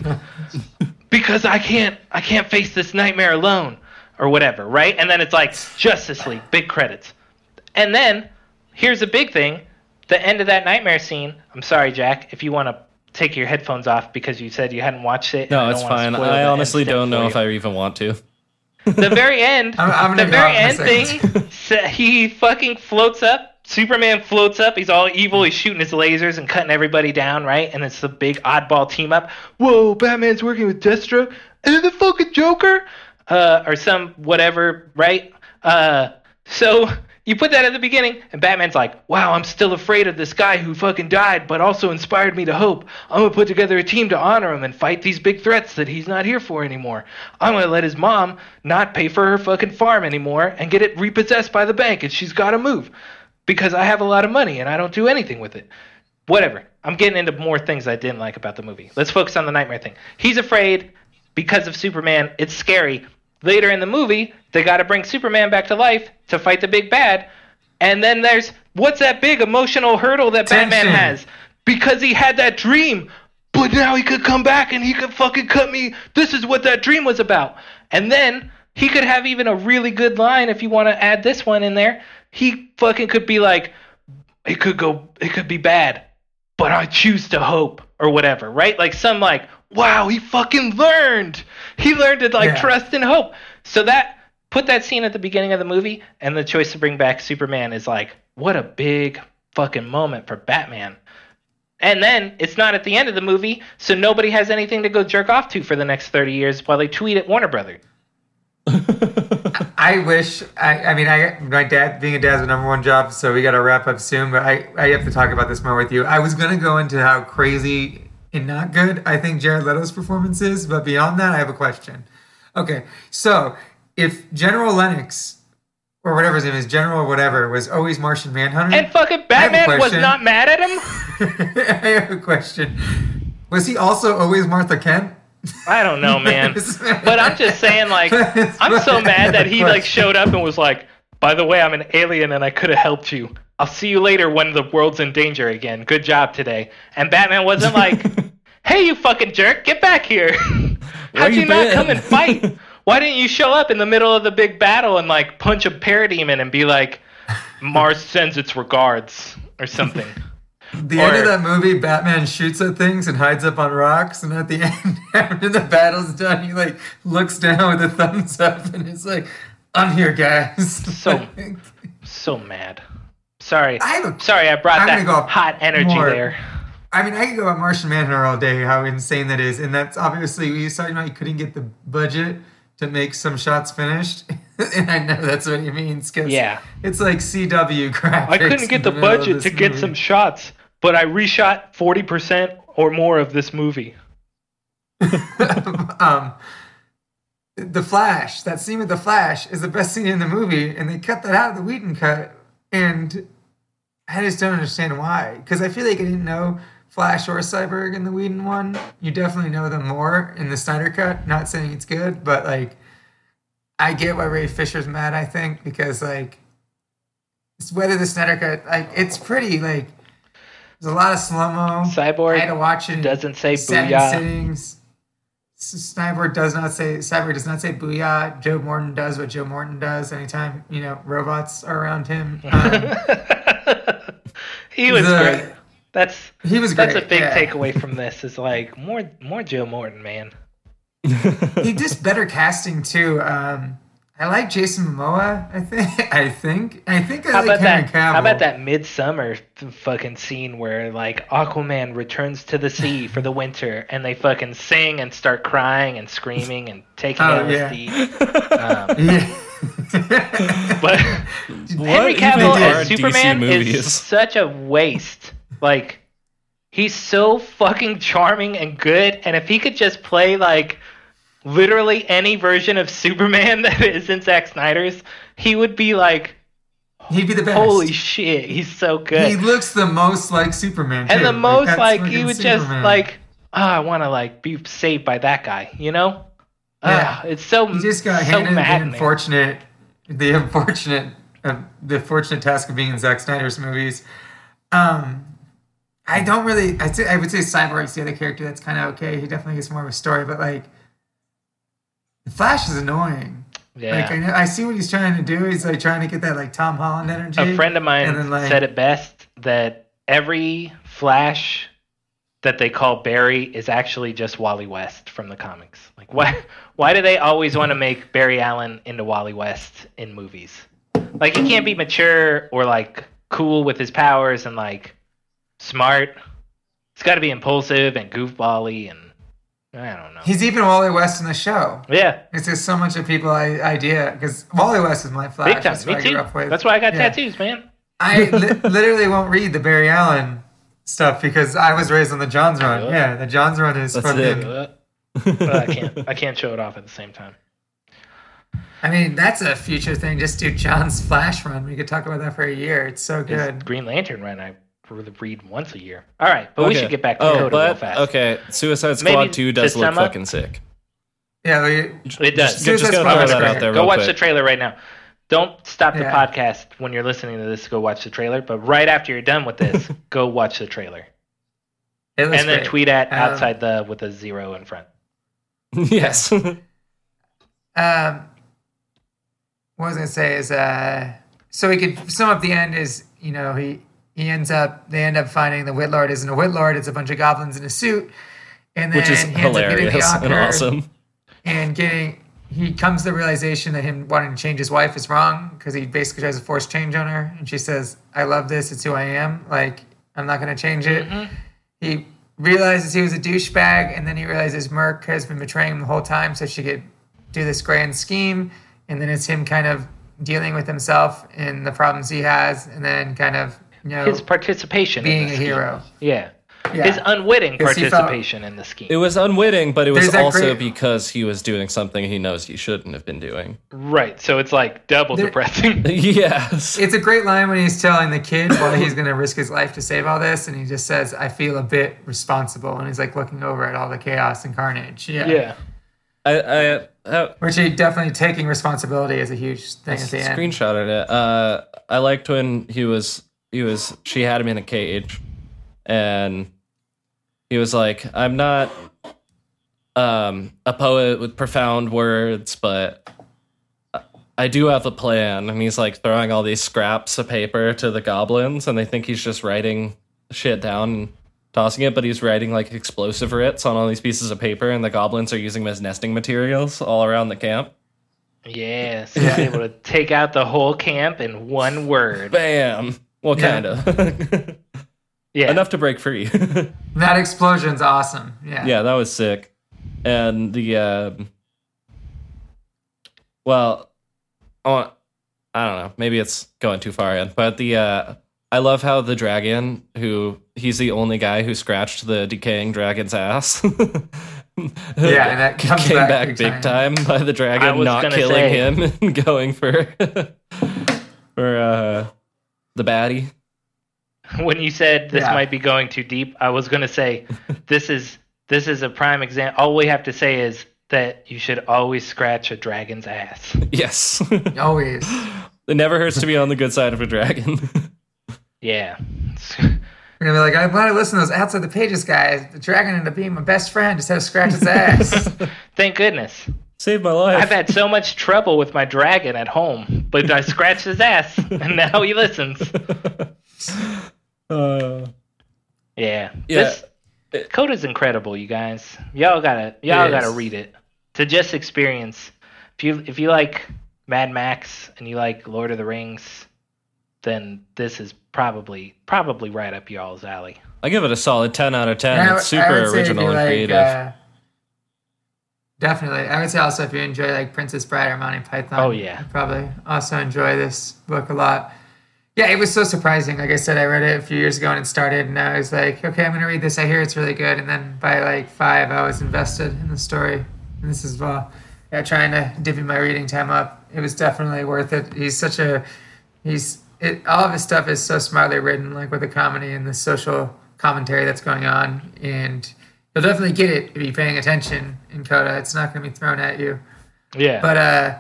because I can't I can't face this nightmare alone." Or whatever, right? And then it's like Justice League, big credits. And then here's a big thing: the end of that nightmare scene. I'm sorry, Jack, if you want to take your headphones off because you said you hadn't watched it. and No, I it's don't wanna fine. spoil the I end honestly step don't for know you. if I even want to. The very end, I'm- I'm the gonna go very out end for a second. thing. sa- He fucking floats up. Superman floats up. He's all evil. He's shooting his lasers and cutting everybody down, right? And it's the big oddball team up. Whoa, Batman's working with Deathstroke and the fucking Joker, uh, or some whatever, right? Uh, so you put that at the beginning, and Batman's like, "Wow, I'm still afraid of this guy who fucking died, but also inspired me to hope. I'm gonna put together a team to honor him and fight these big threats that he's not here for anymore. I'm gonna let his mom not pay for her fucking farm anymore and get it repossessed by the bank, and she's gotta move because I have a lot of money and I don't do anything with it." Whatever. I'm getting into more things I didn't like about the movie. Let's focus on the nightmare thing. He's afraid because of Superman. It's scary. Later in the movie, they got to bring Superman back to life to fight the big bad. And then there's, what's that big emotional hurdle that Tension. Batman has? Because he had that dream, but now he could come back and he could fucking cut me. This is what that dream was about. And then he could have even a really good line if you want to add this one in there. He fucking could be like, it could go, it could be bad, but I choose to hope, or whatever, right? Like some like, wow, he fucking learned. He learned to like Yeah. trust and hope. So that put that scene at the beginning of the movie, and the choice to bring back Superman is like, what a big fucking moment for Batman. And then it's not at the end of the movie, so nobody has anything to go jerk off to for the next thirty years while they tweet at Warner Brothers. I wish. I, I mean, I my dad being a dad's the number one job, so we got to wrap up soon. But I, I have to talk about this more with you. I was gonna go into how crazy and not good. I think Jared Leto's performance is, but beyond that, I have a question. Okay, so if General Lennox, or whatever his name is, General or whatever, was always Martian Manhunter, And fucking Batman was not mad at him? I have a question. Was he also always Martha Kent? I don't know, man. But I'm just saying, like, I'm so mad that he, like, showed up and was like, by the way, I'm an alien and I could have helped you. I'll see you later when the world's in danger again. Good job today. And Batman wasn't like, hey, you fucking jerk, get back here. How'd you, you not come and fight? Why didn't you show up in the middle of the big battle and, like, punch a parademon and be like, Mars sends its regards or something? The or, end of that movie, Batman shoots at things and hides up on rocks, and at the end, after the battle's done, he like looks down with a thumbs up, and it's like, "I'm here, guys." So, so mad. Sorry, I have a, sorry, I brought I'm that go hot energy more. there. I mean, I could go on Martian Manhunter all day. How insane that is, and that's obviously we talking about. You couldn't get the budget to make some shots finished, and I know that's what he means. Cause yeah, it's like C W graphics. I couldn't get the, the budget to get movie. some shots. But I reshot forty percent or more of this movie. um, the Flash, that scene with the Flash is the best scene in the movie, and they cut that out of the Whedon cut, and I just don't understand why. Because I feel like I didn't know Flash or Cyborg in the Whedon one. You definitely know them more in the Snyder cut. Not saying it's good, but like, I get why Ray Fisher's mad. I think because like, it's whether the Snyder cut, like, it's pretty like. There's a lot of slow-mo. Cyborg I had to watch it doesn't say seven booyah. Sittings. Cyborg does not say Cyborg does not say booyah. Joe Morton does what Joe Morton does anytime, you know, robots are around him. Um, he was the, great. That's he was great. That's a big yeah. takeaway from this is like more more Joe Morton, man. He just better casting too. Um, I like Jason Momoa. I think. I think. I think I how like about Henry that? Cavill. How about that Midsummer fucking scene where like Aquaman returns to the sea for the winter, and they fucking sing and start crying and screaming and taking oh, L S D. Yeah. Um, yeah. But what Henry Cavill as D C Superman movies? is such a waste. Like he's so fucking charming and good, and if he could just play like. Literally any version of Superman that isn't Zack Snyder's, he would be like, he'd be the best. Holy shit, he's so good. He looks the most like Superman, too. And the most like, like he would Superman. just like, oh, I want to like be saved by that guy, you know? Yeah, uh, it's so he just got so handed maddening. the unfortunate, the unfortunate, uh, the fortunate task of being in Zack Snyder's movies. Um, I don't really. I say I would say Cyborg's the other character that's kind of okay. He definitely gets more of a story, but like. The Flash is annoying. Yeah. Like I know, I see what he's trying to do. He's like trying to get that like Tom Holland energy. A friend of mine then, like, said it best that every Flash that they call Barry is actually just Wally West from the comics. Like why why do they always want to make Barry Allen into Wally West in movies? Like he can't be mature or like cool with his powers and like smart. He's got to be impulsive and goofbally and I don't know. He's even Wally West in the show. Yeah. It's just so much of people I, idea because Wally West is my Flash. Big time. That's Me what I too. grew up with. That's why I got Yeah. tattoos, man. I li- literally won't read the Barry Allen stuff because I was raised on the Johns run. Oh. Yeah, the Johns run is That's fucking. it. But I can't. I can't show it off at the same time. I mean, that's a future thing. Just do John's Flash run. We could talk about that for a year. It's so His good. Green Lantern run I read once a year. All right, but we Okay. should get back to oh, Coda but, real fast. Okay, Suicide Maybe Squad two does to look sum up- fucking sick. Yeah, we, It does. Just, just Suicide gonna Squad throw was that great. out there Go real watch quick. the trailer right now. Don't stop the Yeah. podcast when you're listening to this. Go watch the trailer. But right after you're done with this, go watch the trailer. it looks And then great. tweet at Um, outside the with a zero in front. Yes. Um, what I was gonna say is, uh, so we could sum up the end is, you know, he he ends up they end up finding the Whitlord isn't a Whitlord, it's a bunch of goblins in a suit, and then Which is he ends up getting the hilarious and Ocker awesome. and getting he comes to the realization that him wanting to change his wife is wrong because he basically tries to force change on her, and she says, "I love this, it's who I am. Like I'm not gonna change it." Mm-hmm. He realizes he was a douchebag, and then he realizes Merc has been betraying him the whole time, so she could do this grand scheme, and then it's him kind of dealing with himself and the problems he has, and then kind of, you know, His participation in being the a scheme. hero. Yeah. Yeah. his unwitting 'Cause he felt- participation in the scheme. It was unwitting, but it was There's that also great- because he was doing something he knows he shouldn't have been doing. Right, so it's like double There- depressing. Yes. It's a great line when he's telling the kid why he's going to risk his life to save all this, and he just says, "I feel a bit responsible," and he's like looking over at all the chaos and carnage. Yeah, Yeah. I, I, I which he definitely taking responsibility is a huge thing at the end. screenshotted it. Uh, I liked when he was he was she had him in a cage, and he was like, "I'm not um, a poet with profound words, but I do have a plan." And he's like throwing all these scraps of paper to the goblins, and they think he's just writing shit down and tossing it, but he's writing like explosive writs on all these pieces of paper, and the goblins are using them as nesting materials all around the camp. Yeah, so he's able to take out the whole camp in one word. Bam! Well, Yeah. kind of. Yeah. Enough to break free. That explosion's awesome. Yeah, Yeah, that was sick. And the, um, well, oh, I don't know. Maybe it's going too far in, but the, uh, I love how the dragon, who he's the only guy who scratched the decaying dragon's ass. Yeah, and that comes came back back, big big time. time. By the I dragon was not gonna killing say. him and going for for uh, the baddie. When you said this Yeah. might be going too deep, I was going to say this is this is a prime example. All we have to say is that you should always scratch a dragon's ass. Yes, always. it never hurts to be on the good side of a dragon. Yeah. You're gonna be like, I'm glad I listened to those outside the pages guys. The dragon ended up being my best friend. Just had to scratch his ass. Thank goodness. Saved my life. I've had so much trouble with my dragon at home, but I scratched his ass, and now he listens. uh, Yeah. Yeah. This code is incredible, you guys. Y'all gotta y'all It gotta is. read it to just experience. If you if you like Mad Max and you like Lord of the Rings, then this is probably probably right up y'all's alley. I give it a solid ten out of ten. And I It's w- I super would say if original you and like, creative. uh, definitely. I would say also if you enjoy like Princess Bride or Monty Python. Oh, yeah. you'd probably also enjoy this book a lot. Yeah, it was so surprising. Like I said, I read it a few years ago and it started, and I was like, okay, I'm gonna read this. I hear it's really good. And then by like five, I was invested in the story. And this is well, yeah, trying to divvy my reading time up. It was definitely worth it. He's such a he's it, all of his stuff is so smartly written, like with the comedy and the social commentary that's going on, and you'll definitely get it if you're paying attention in Coda. It's not going to be thrown at you, Yeah. but uh,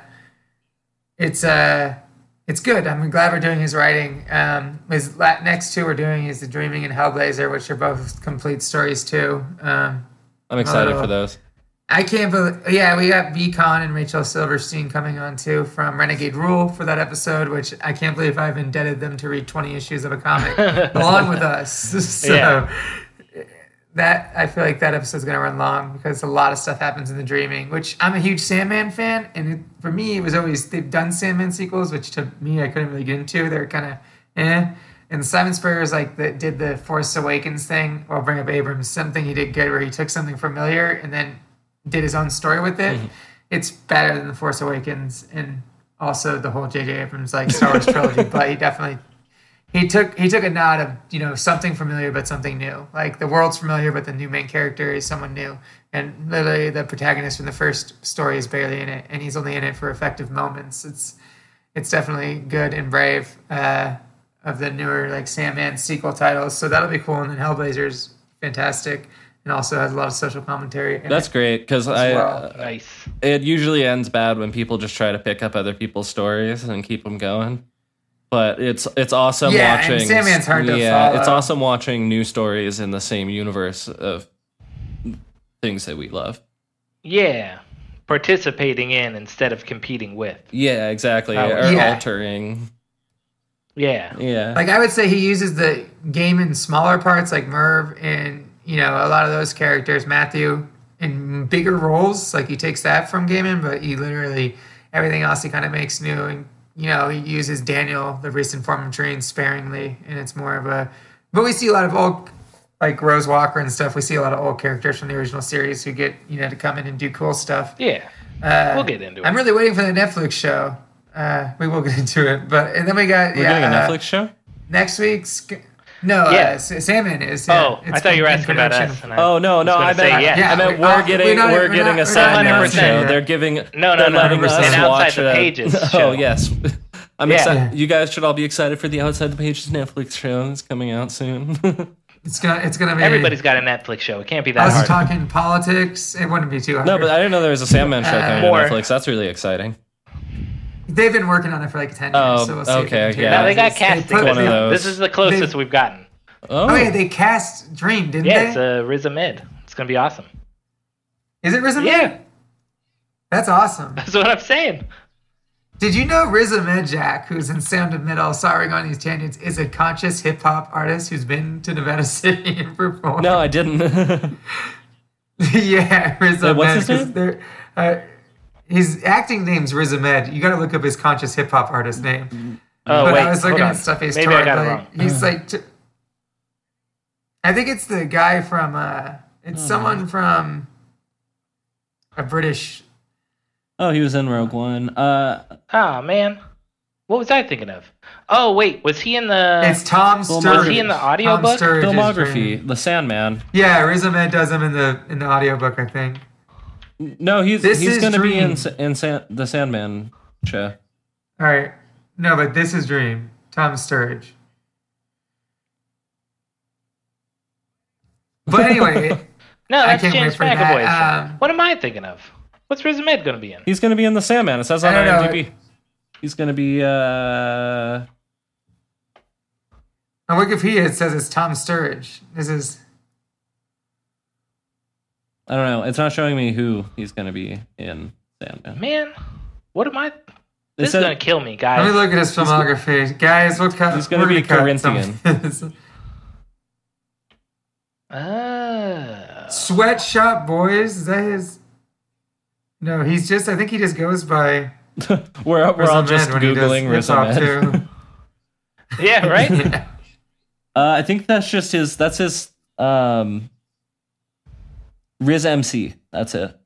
it's uh, it's good. I'm glad we're doing his writing. Um, his la- next two we're doing is the Dreaming and Hellblazer, which are both complete stories too. Um, I'm excited uh, for those. I can't believe. Yeah, we got V-Con and Rachel Silverstein coming on too from Renegade Rule for that episode, which I can't believe I've indebted them to read twenty issues of a comic along with us. So Yeah. that I feel like that episode's gonna run long because a lot of stuff happens in the Dreaming, which I'm a huge Sandman fan, and it, for me it was always they've done Sandman sequels, which to me I couldn't really get into. They're kind of eh. And Simon Spurrier's like that did the Force Awakens thing. Or bring up Abrams, something he did good where he took something familiar and then did his own story with it. Mm-hmm. It's better than the Force Awakens and also the whole J J Abrams like Star Wars trilogy. But he definitely he took he took a nod of you know something familiar but something new. Like the world's familiar but the new main character is someone new. And literally the protagonist from the first story is barely in it, and he's only in it for effective moments. It's it's definitely good and brave. Uh, of the newer like Sandman sequel titles, so that'll be cool. And then Hellblazer's fantastic, and also has a lot of social commentary. in That's it. great because I well. uh, Nice. it usually ends bad when people just try to pick up other people's stories and keep them going. But it's it's awesome Yeah, and watching. Sandman's hard to yeah, follow. it's awesome watching new stories in the same universe of things that we love. Yeah. Participating in instead of competing with. Yeah, exactly. Oh, or yeah. altering. Yeah. Yeah. Like I would say he uses the game in smaller parts, like Merv and you know a lot of those characters, Matthew, in bigger roles. Like he takes that from Gaiman, but he literally everything else he kind of makes new. And you know he uses Daniel, the recent form of Train, sparingly, and it's more of a. But we see a lot of old, like Rose Walker and stuff. We see a lot of old characters from the original series who get you know to come in and do cool stuff. Yeah. Uh, We'll get into it. I'm really waiting for the Netflix show. Uh, we will get into it, but and then we got We're yeah, doing a uh, Netflix show? next week's No, Yeah. uh, S- Sandman is. Yeah. Oh, I It's thought you were in asking about production. us. And I Oh no, was no, gonna I say, meant yeah. Yeah, I meant we- we're uh, getting we're not- we're we're getting not- a we're not Sandman announcing show. that. They're giving No, no, they're no, letting no. us An Outside watch the it. Pages show. Oh yes, I'm Yeah. excited. Yeah. You guys should all be excited for the Outside the Pages Netflix show. It's coming out soon. It's gonna. It's gonna be. Everybody's got a Netflix show. It can't be that Us hard. talking politics. It wouldn't be too hard. No, but I didn't know there was a Sandman show Uh, coming more. to Netflix. That's really exciting. They've been working on it for like ten years. Oh, so we'll see if okay, it can yeah. No, they got They casting. put- One of This- those. This is the closest They- we've gotten. Oh, Oh yeah, they cast Dream, didn't Yeah, they? it's uh, Riz Ahmed. It's gonna be awesome. Is it Riz Ahmed? Yeah, That's awesome. that's what I'm saying. Did you know Riz Ahmed Jack, who's in Sound of Metal, sorry on these tangents, is a conscious hip hop artist who's been to Nevada City and performed? no, I didn't. Yeah, Riz Wait, Ahmed. what's his 'cause name? they're, Uh, his acting name's Riz Ahmed. You got to look up his conscious hip hop artist name. Oh but wait, I was looking hold at on. stuff he's Maybe I toured, got it like, wrong. He's like, t- I think it's the guy from. Uh, it's Hmm. someone from a British. Oh, he was in Rogue One. Uh, Oh man, what was I thinking of? Oh wait, was he in the? It's Tom Was Sturridge. he in the Tom audiobook? Sturridge is filmography, Dream. The Sandman. Yeah, Riz Ahmed does him in the in the audiobook, I think. No, he's This he's is going to be in Dream. Sa- in San, the Sandman show. All right, no, but this is Dream. Tom Sturridge. But anyway, no, I that's can't James wait for that. McAvoy's show. Um, What am I thinking of? What's Riz Ahmed gonna be in? He's going to be in the Sandman. It says on I don't know. IMDb. He's going to be. Uh, on Wikipedia it says it's Tom Sturridge. This is I don't know. It's not showing me who he's going to be in Sandman. Man, what am I? It This is said- gonna kill me, Let guys. me look at his filmography, guys. What cut? He's gonna we're be cut Corinthian. some- Ah. Sweatshop Boys. Is that his? No, he's just. I think he just goes by. we're we're Riz Ahmed just when he does googling Riz hip-hop, Ahmed. too. Yeah, right. Yeah. Uh, I think that's just his. That's his. Um, Riz M C. That's it.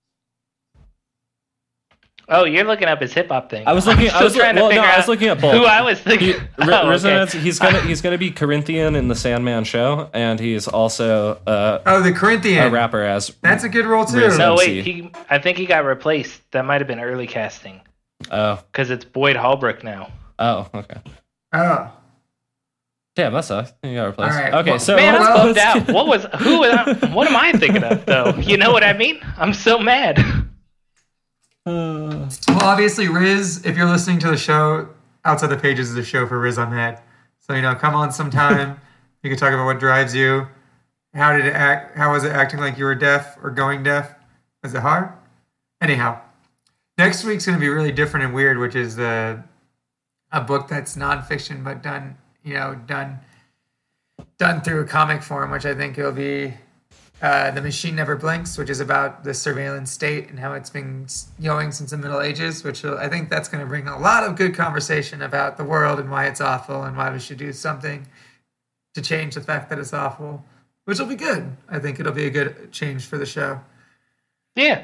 Oh, you're looking up his hip hop thing. I was looking. I'm I still was trying well, to no, figure I was out looking at both. who I was thinking. He, Oh, Riz okay. Ahmed, he's gonna he's gonna be Corinthian in the Sandman show, and he's also uh, Oh, the Corinthian. a rapper as. That's a good role too. Riz- No, M C. wait. He, I think he got replaced. That might have been early casting Oh, because it's Boyd Holbrook now. oh, okay. Oh, Damn, that sucks. You got replaced. All right, Okay, well- so Man, let's- I'm bummed let's- out. What was who? Was I, what am I thinking of though? You know what I mean? I'm so mad. Uh, well, obviously Riz. If you're listening to the show, Outside the Pages is a show for Riz Ahmed. So you know, come on sometime. You can talk about what drives you. How did it act? How was it acting like you were deaf or going deaf? Was it hard? Anyhow, next week's going to be really different and weird, which is the a book that's nonfiction but done, you know, done done through a comic form, which I think it'll be uh, The Machine Never Blinks, which is about the surveillance state and how it's been going since the Middle Ages, which will, I think that's going to bring a lot of good conversation about the world and why it's awful and why we should do something to change the fact that it's awful, which will be good. I think it'll be a good change for the show. Yeah,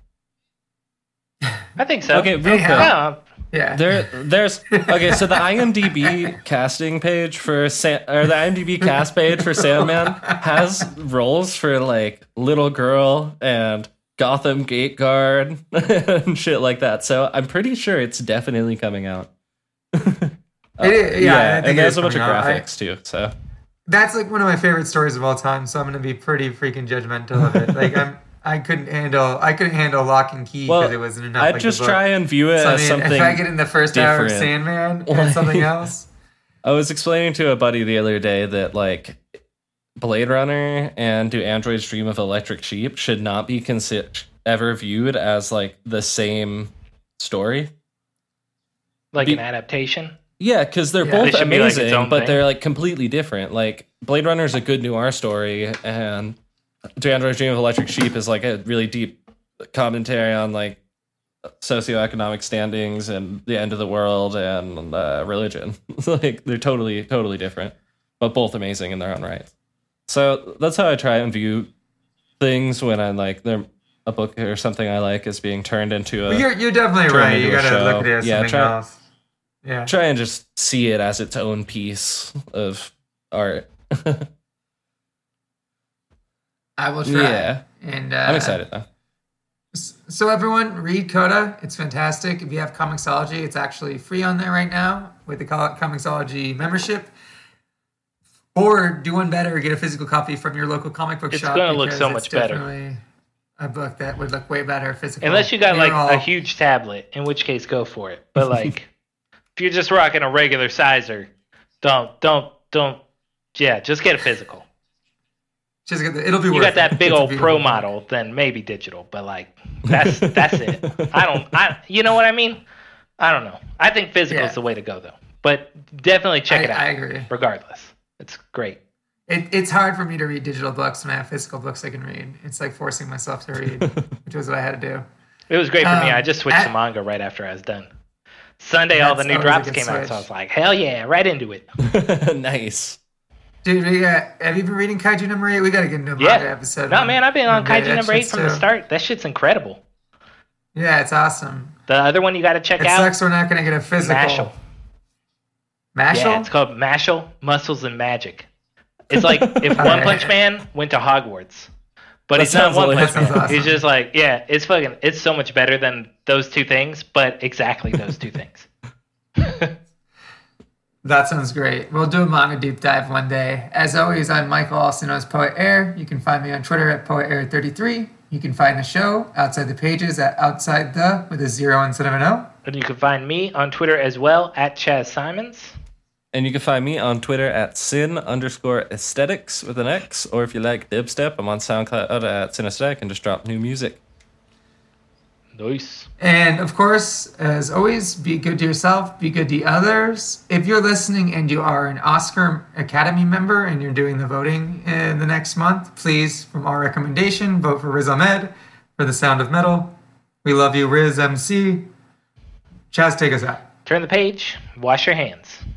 I think so. okay, real quick. Anyhow. No, Yeah. There, there's okay. So the IMDb casting page for San, or the IMDb cast page for Sandman has roles for like Little Girl and Gotham Gate Guard and shit like that. So I'm pretty sure it's definitely coming out. It is- yeah, I think and it there's is a bunch of coming out. I- graphics too. So That's like one of my favorite stories of all time, so I'm gonna be pretty freaking judgmental of it. Like I'm, I couldn't handle, I couldn't handle Lock and Key because well, it wasn't enough. I'd like just the book. try and view it So, I as mean, something. if I get in the first hour of different. Sandman Like- and something else, I was explaining to a buddy the other day that like Blade Runner and Do Androids Dream of Electric Sheep should not be considered ever viewed as like the same story. like Be- an adaptation. Yeah, because they're Yeah. both They should be, like, its amazing, own but thing. they're like completely different. Like Blade Runner is a good noir story, and Do Androids Dream of Electric Sheep is like a really deep commentary on like socioeconomic standings and the end of the world and uh, religion. Like they're totally, totally different, but both amazing in their own right. So that's how I try and view things when I'm like they're a book or something I like is being turned into a. but you're you're definitely turn right. into You a gotta show. look at it as Yeah, something try- else. Yeah. Try and just see it as its own piece of art. I will try. Yeah. And uh, I'm excited though. So everyone, read Coda. It's fantastic. If you have Comixology, it's actually free on there right now with the Comixology membership. Or do one better, get a physical copy from your local comic book It's shop. gonna look because so it's much better. definitely a book that would look way better physical. Unless you got They're like all- a huge tablet, in which case go for it. But like, if you're just rocking a regular sizer, don't, don't, don't. Yeah, just get a physical. Just get the, it'll be You worth got that it. big It's a old beautiful pro book. model, then maybe digital. But like, that's that's it. I don't. I. You know what I mean? I don't know. I think physical Yeah. is the way to go, though. But definitely check I- it out. I agree. Regardless, it's great. It, it's hard for me to read digital books when I have physical books I can read. It's like forcing myself to read, which was what I had to do. It was great for me. Um, I just switched at- to manga right after I was done. Sunday, all the That's new always a drops good came out, so switch. I was like, hell yeah, right into it. Nice. Dude, we got, have you been reading Kaiju number eight? We got to get into a Yeah. manga episode. No, one- man, I've been on one day. Kaiju That number eight shit's from the too- start. That shit's incredible. Yeah, it's awesome. The other one you got to check It out, sucks we're not going to get a physical. Mashal. Mashal? Yeah, it's called Mashal, Muscles and Magic. It's like if One Alright. Punch Man went to Hogwarts. But That it's not sounds One hilarious. Punch That Man. sounds He's awesome. just like, yeah, it's fucking, it's so much better than those two things, but exactly those two things. That sounds great. We'll do a manga deep dive one day. As always, I'm Michael, also known as Poet Air. You can find me on Twitter at Poet Air thirty-three. You can find the show Outside the Pages at Outside the with a zero instead of an O. And you can find me on Twitter as well at Chaz Simons. And you can find me on Twitter at sin underscore aesthetics with an X. Or if you like dubstep, I'm on SoundCloud at sin aesthetic and just drop new music. Nice. And of course, as always, be good to yourself, be good to others. If you're listening and you are an Oscar Academy member and you're doing the voting in the next month, please, from our recommendation, vote for Riz Ahmed for The Sound of Metal. We love you, Riz M C. Chaz, take us out. Turn the page, wash your hands.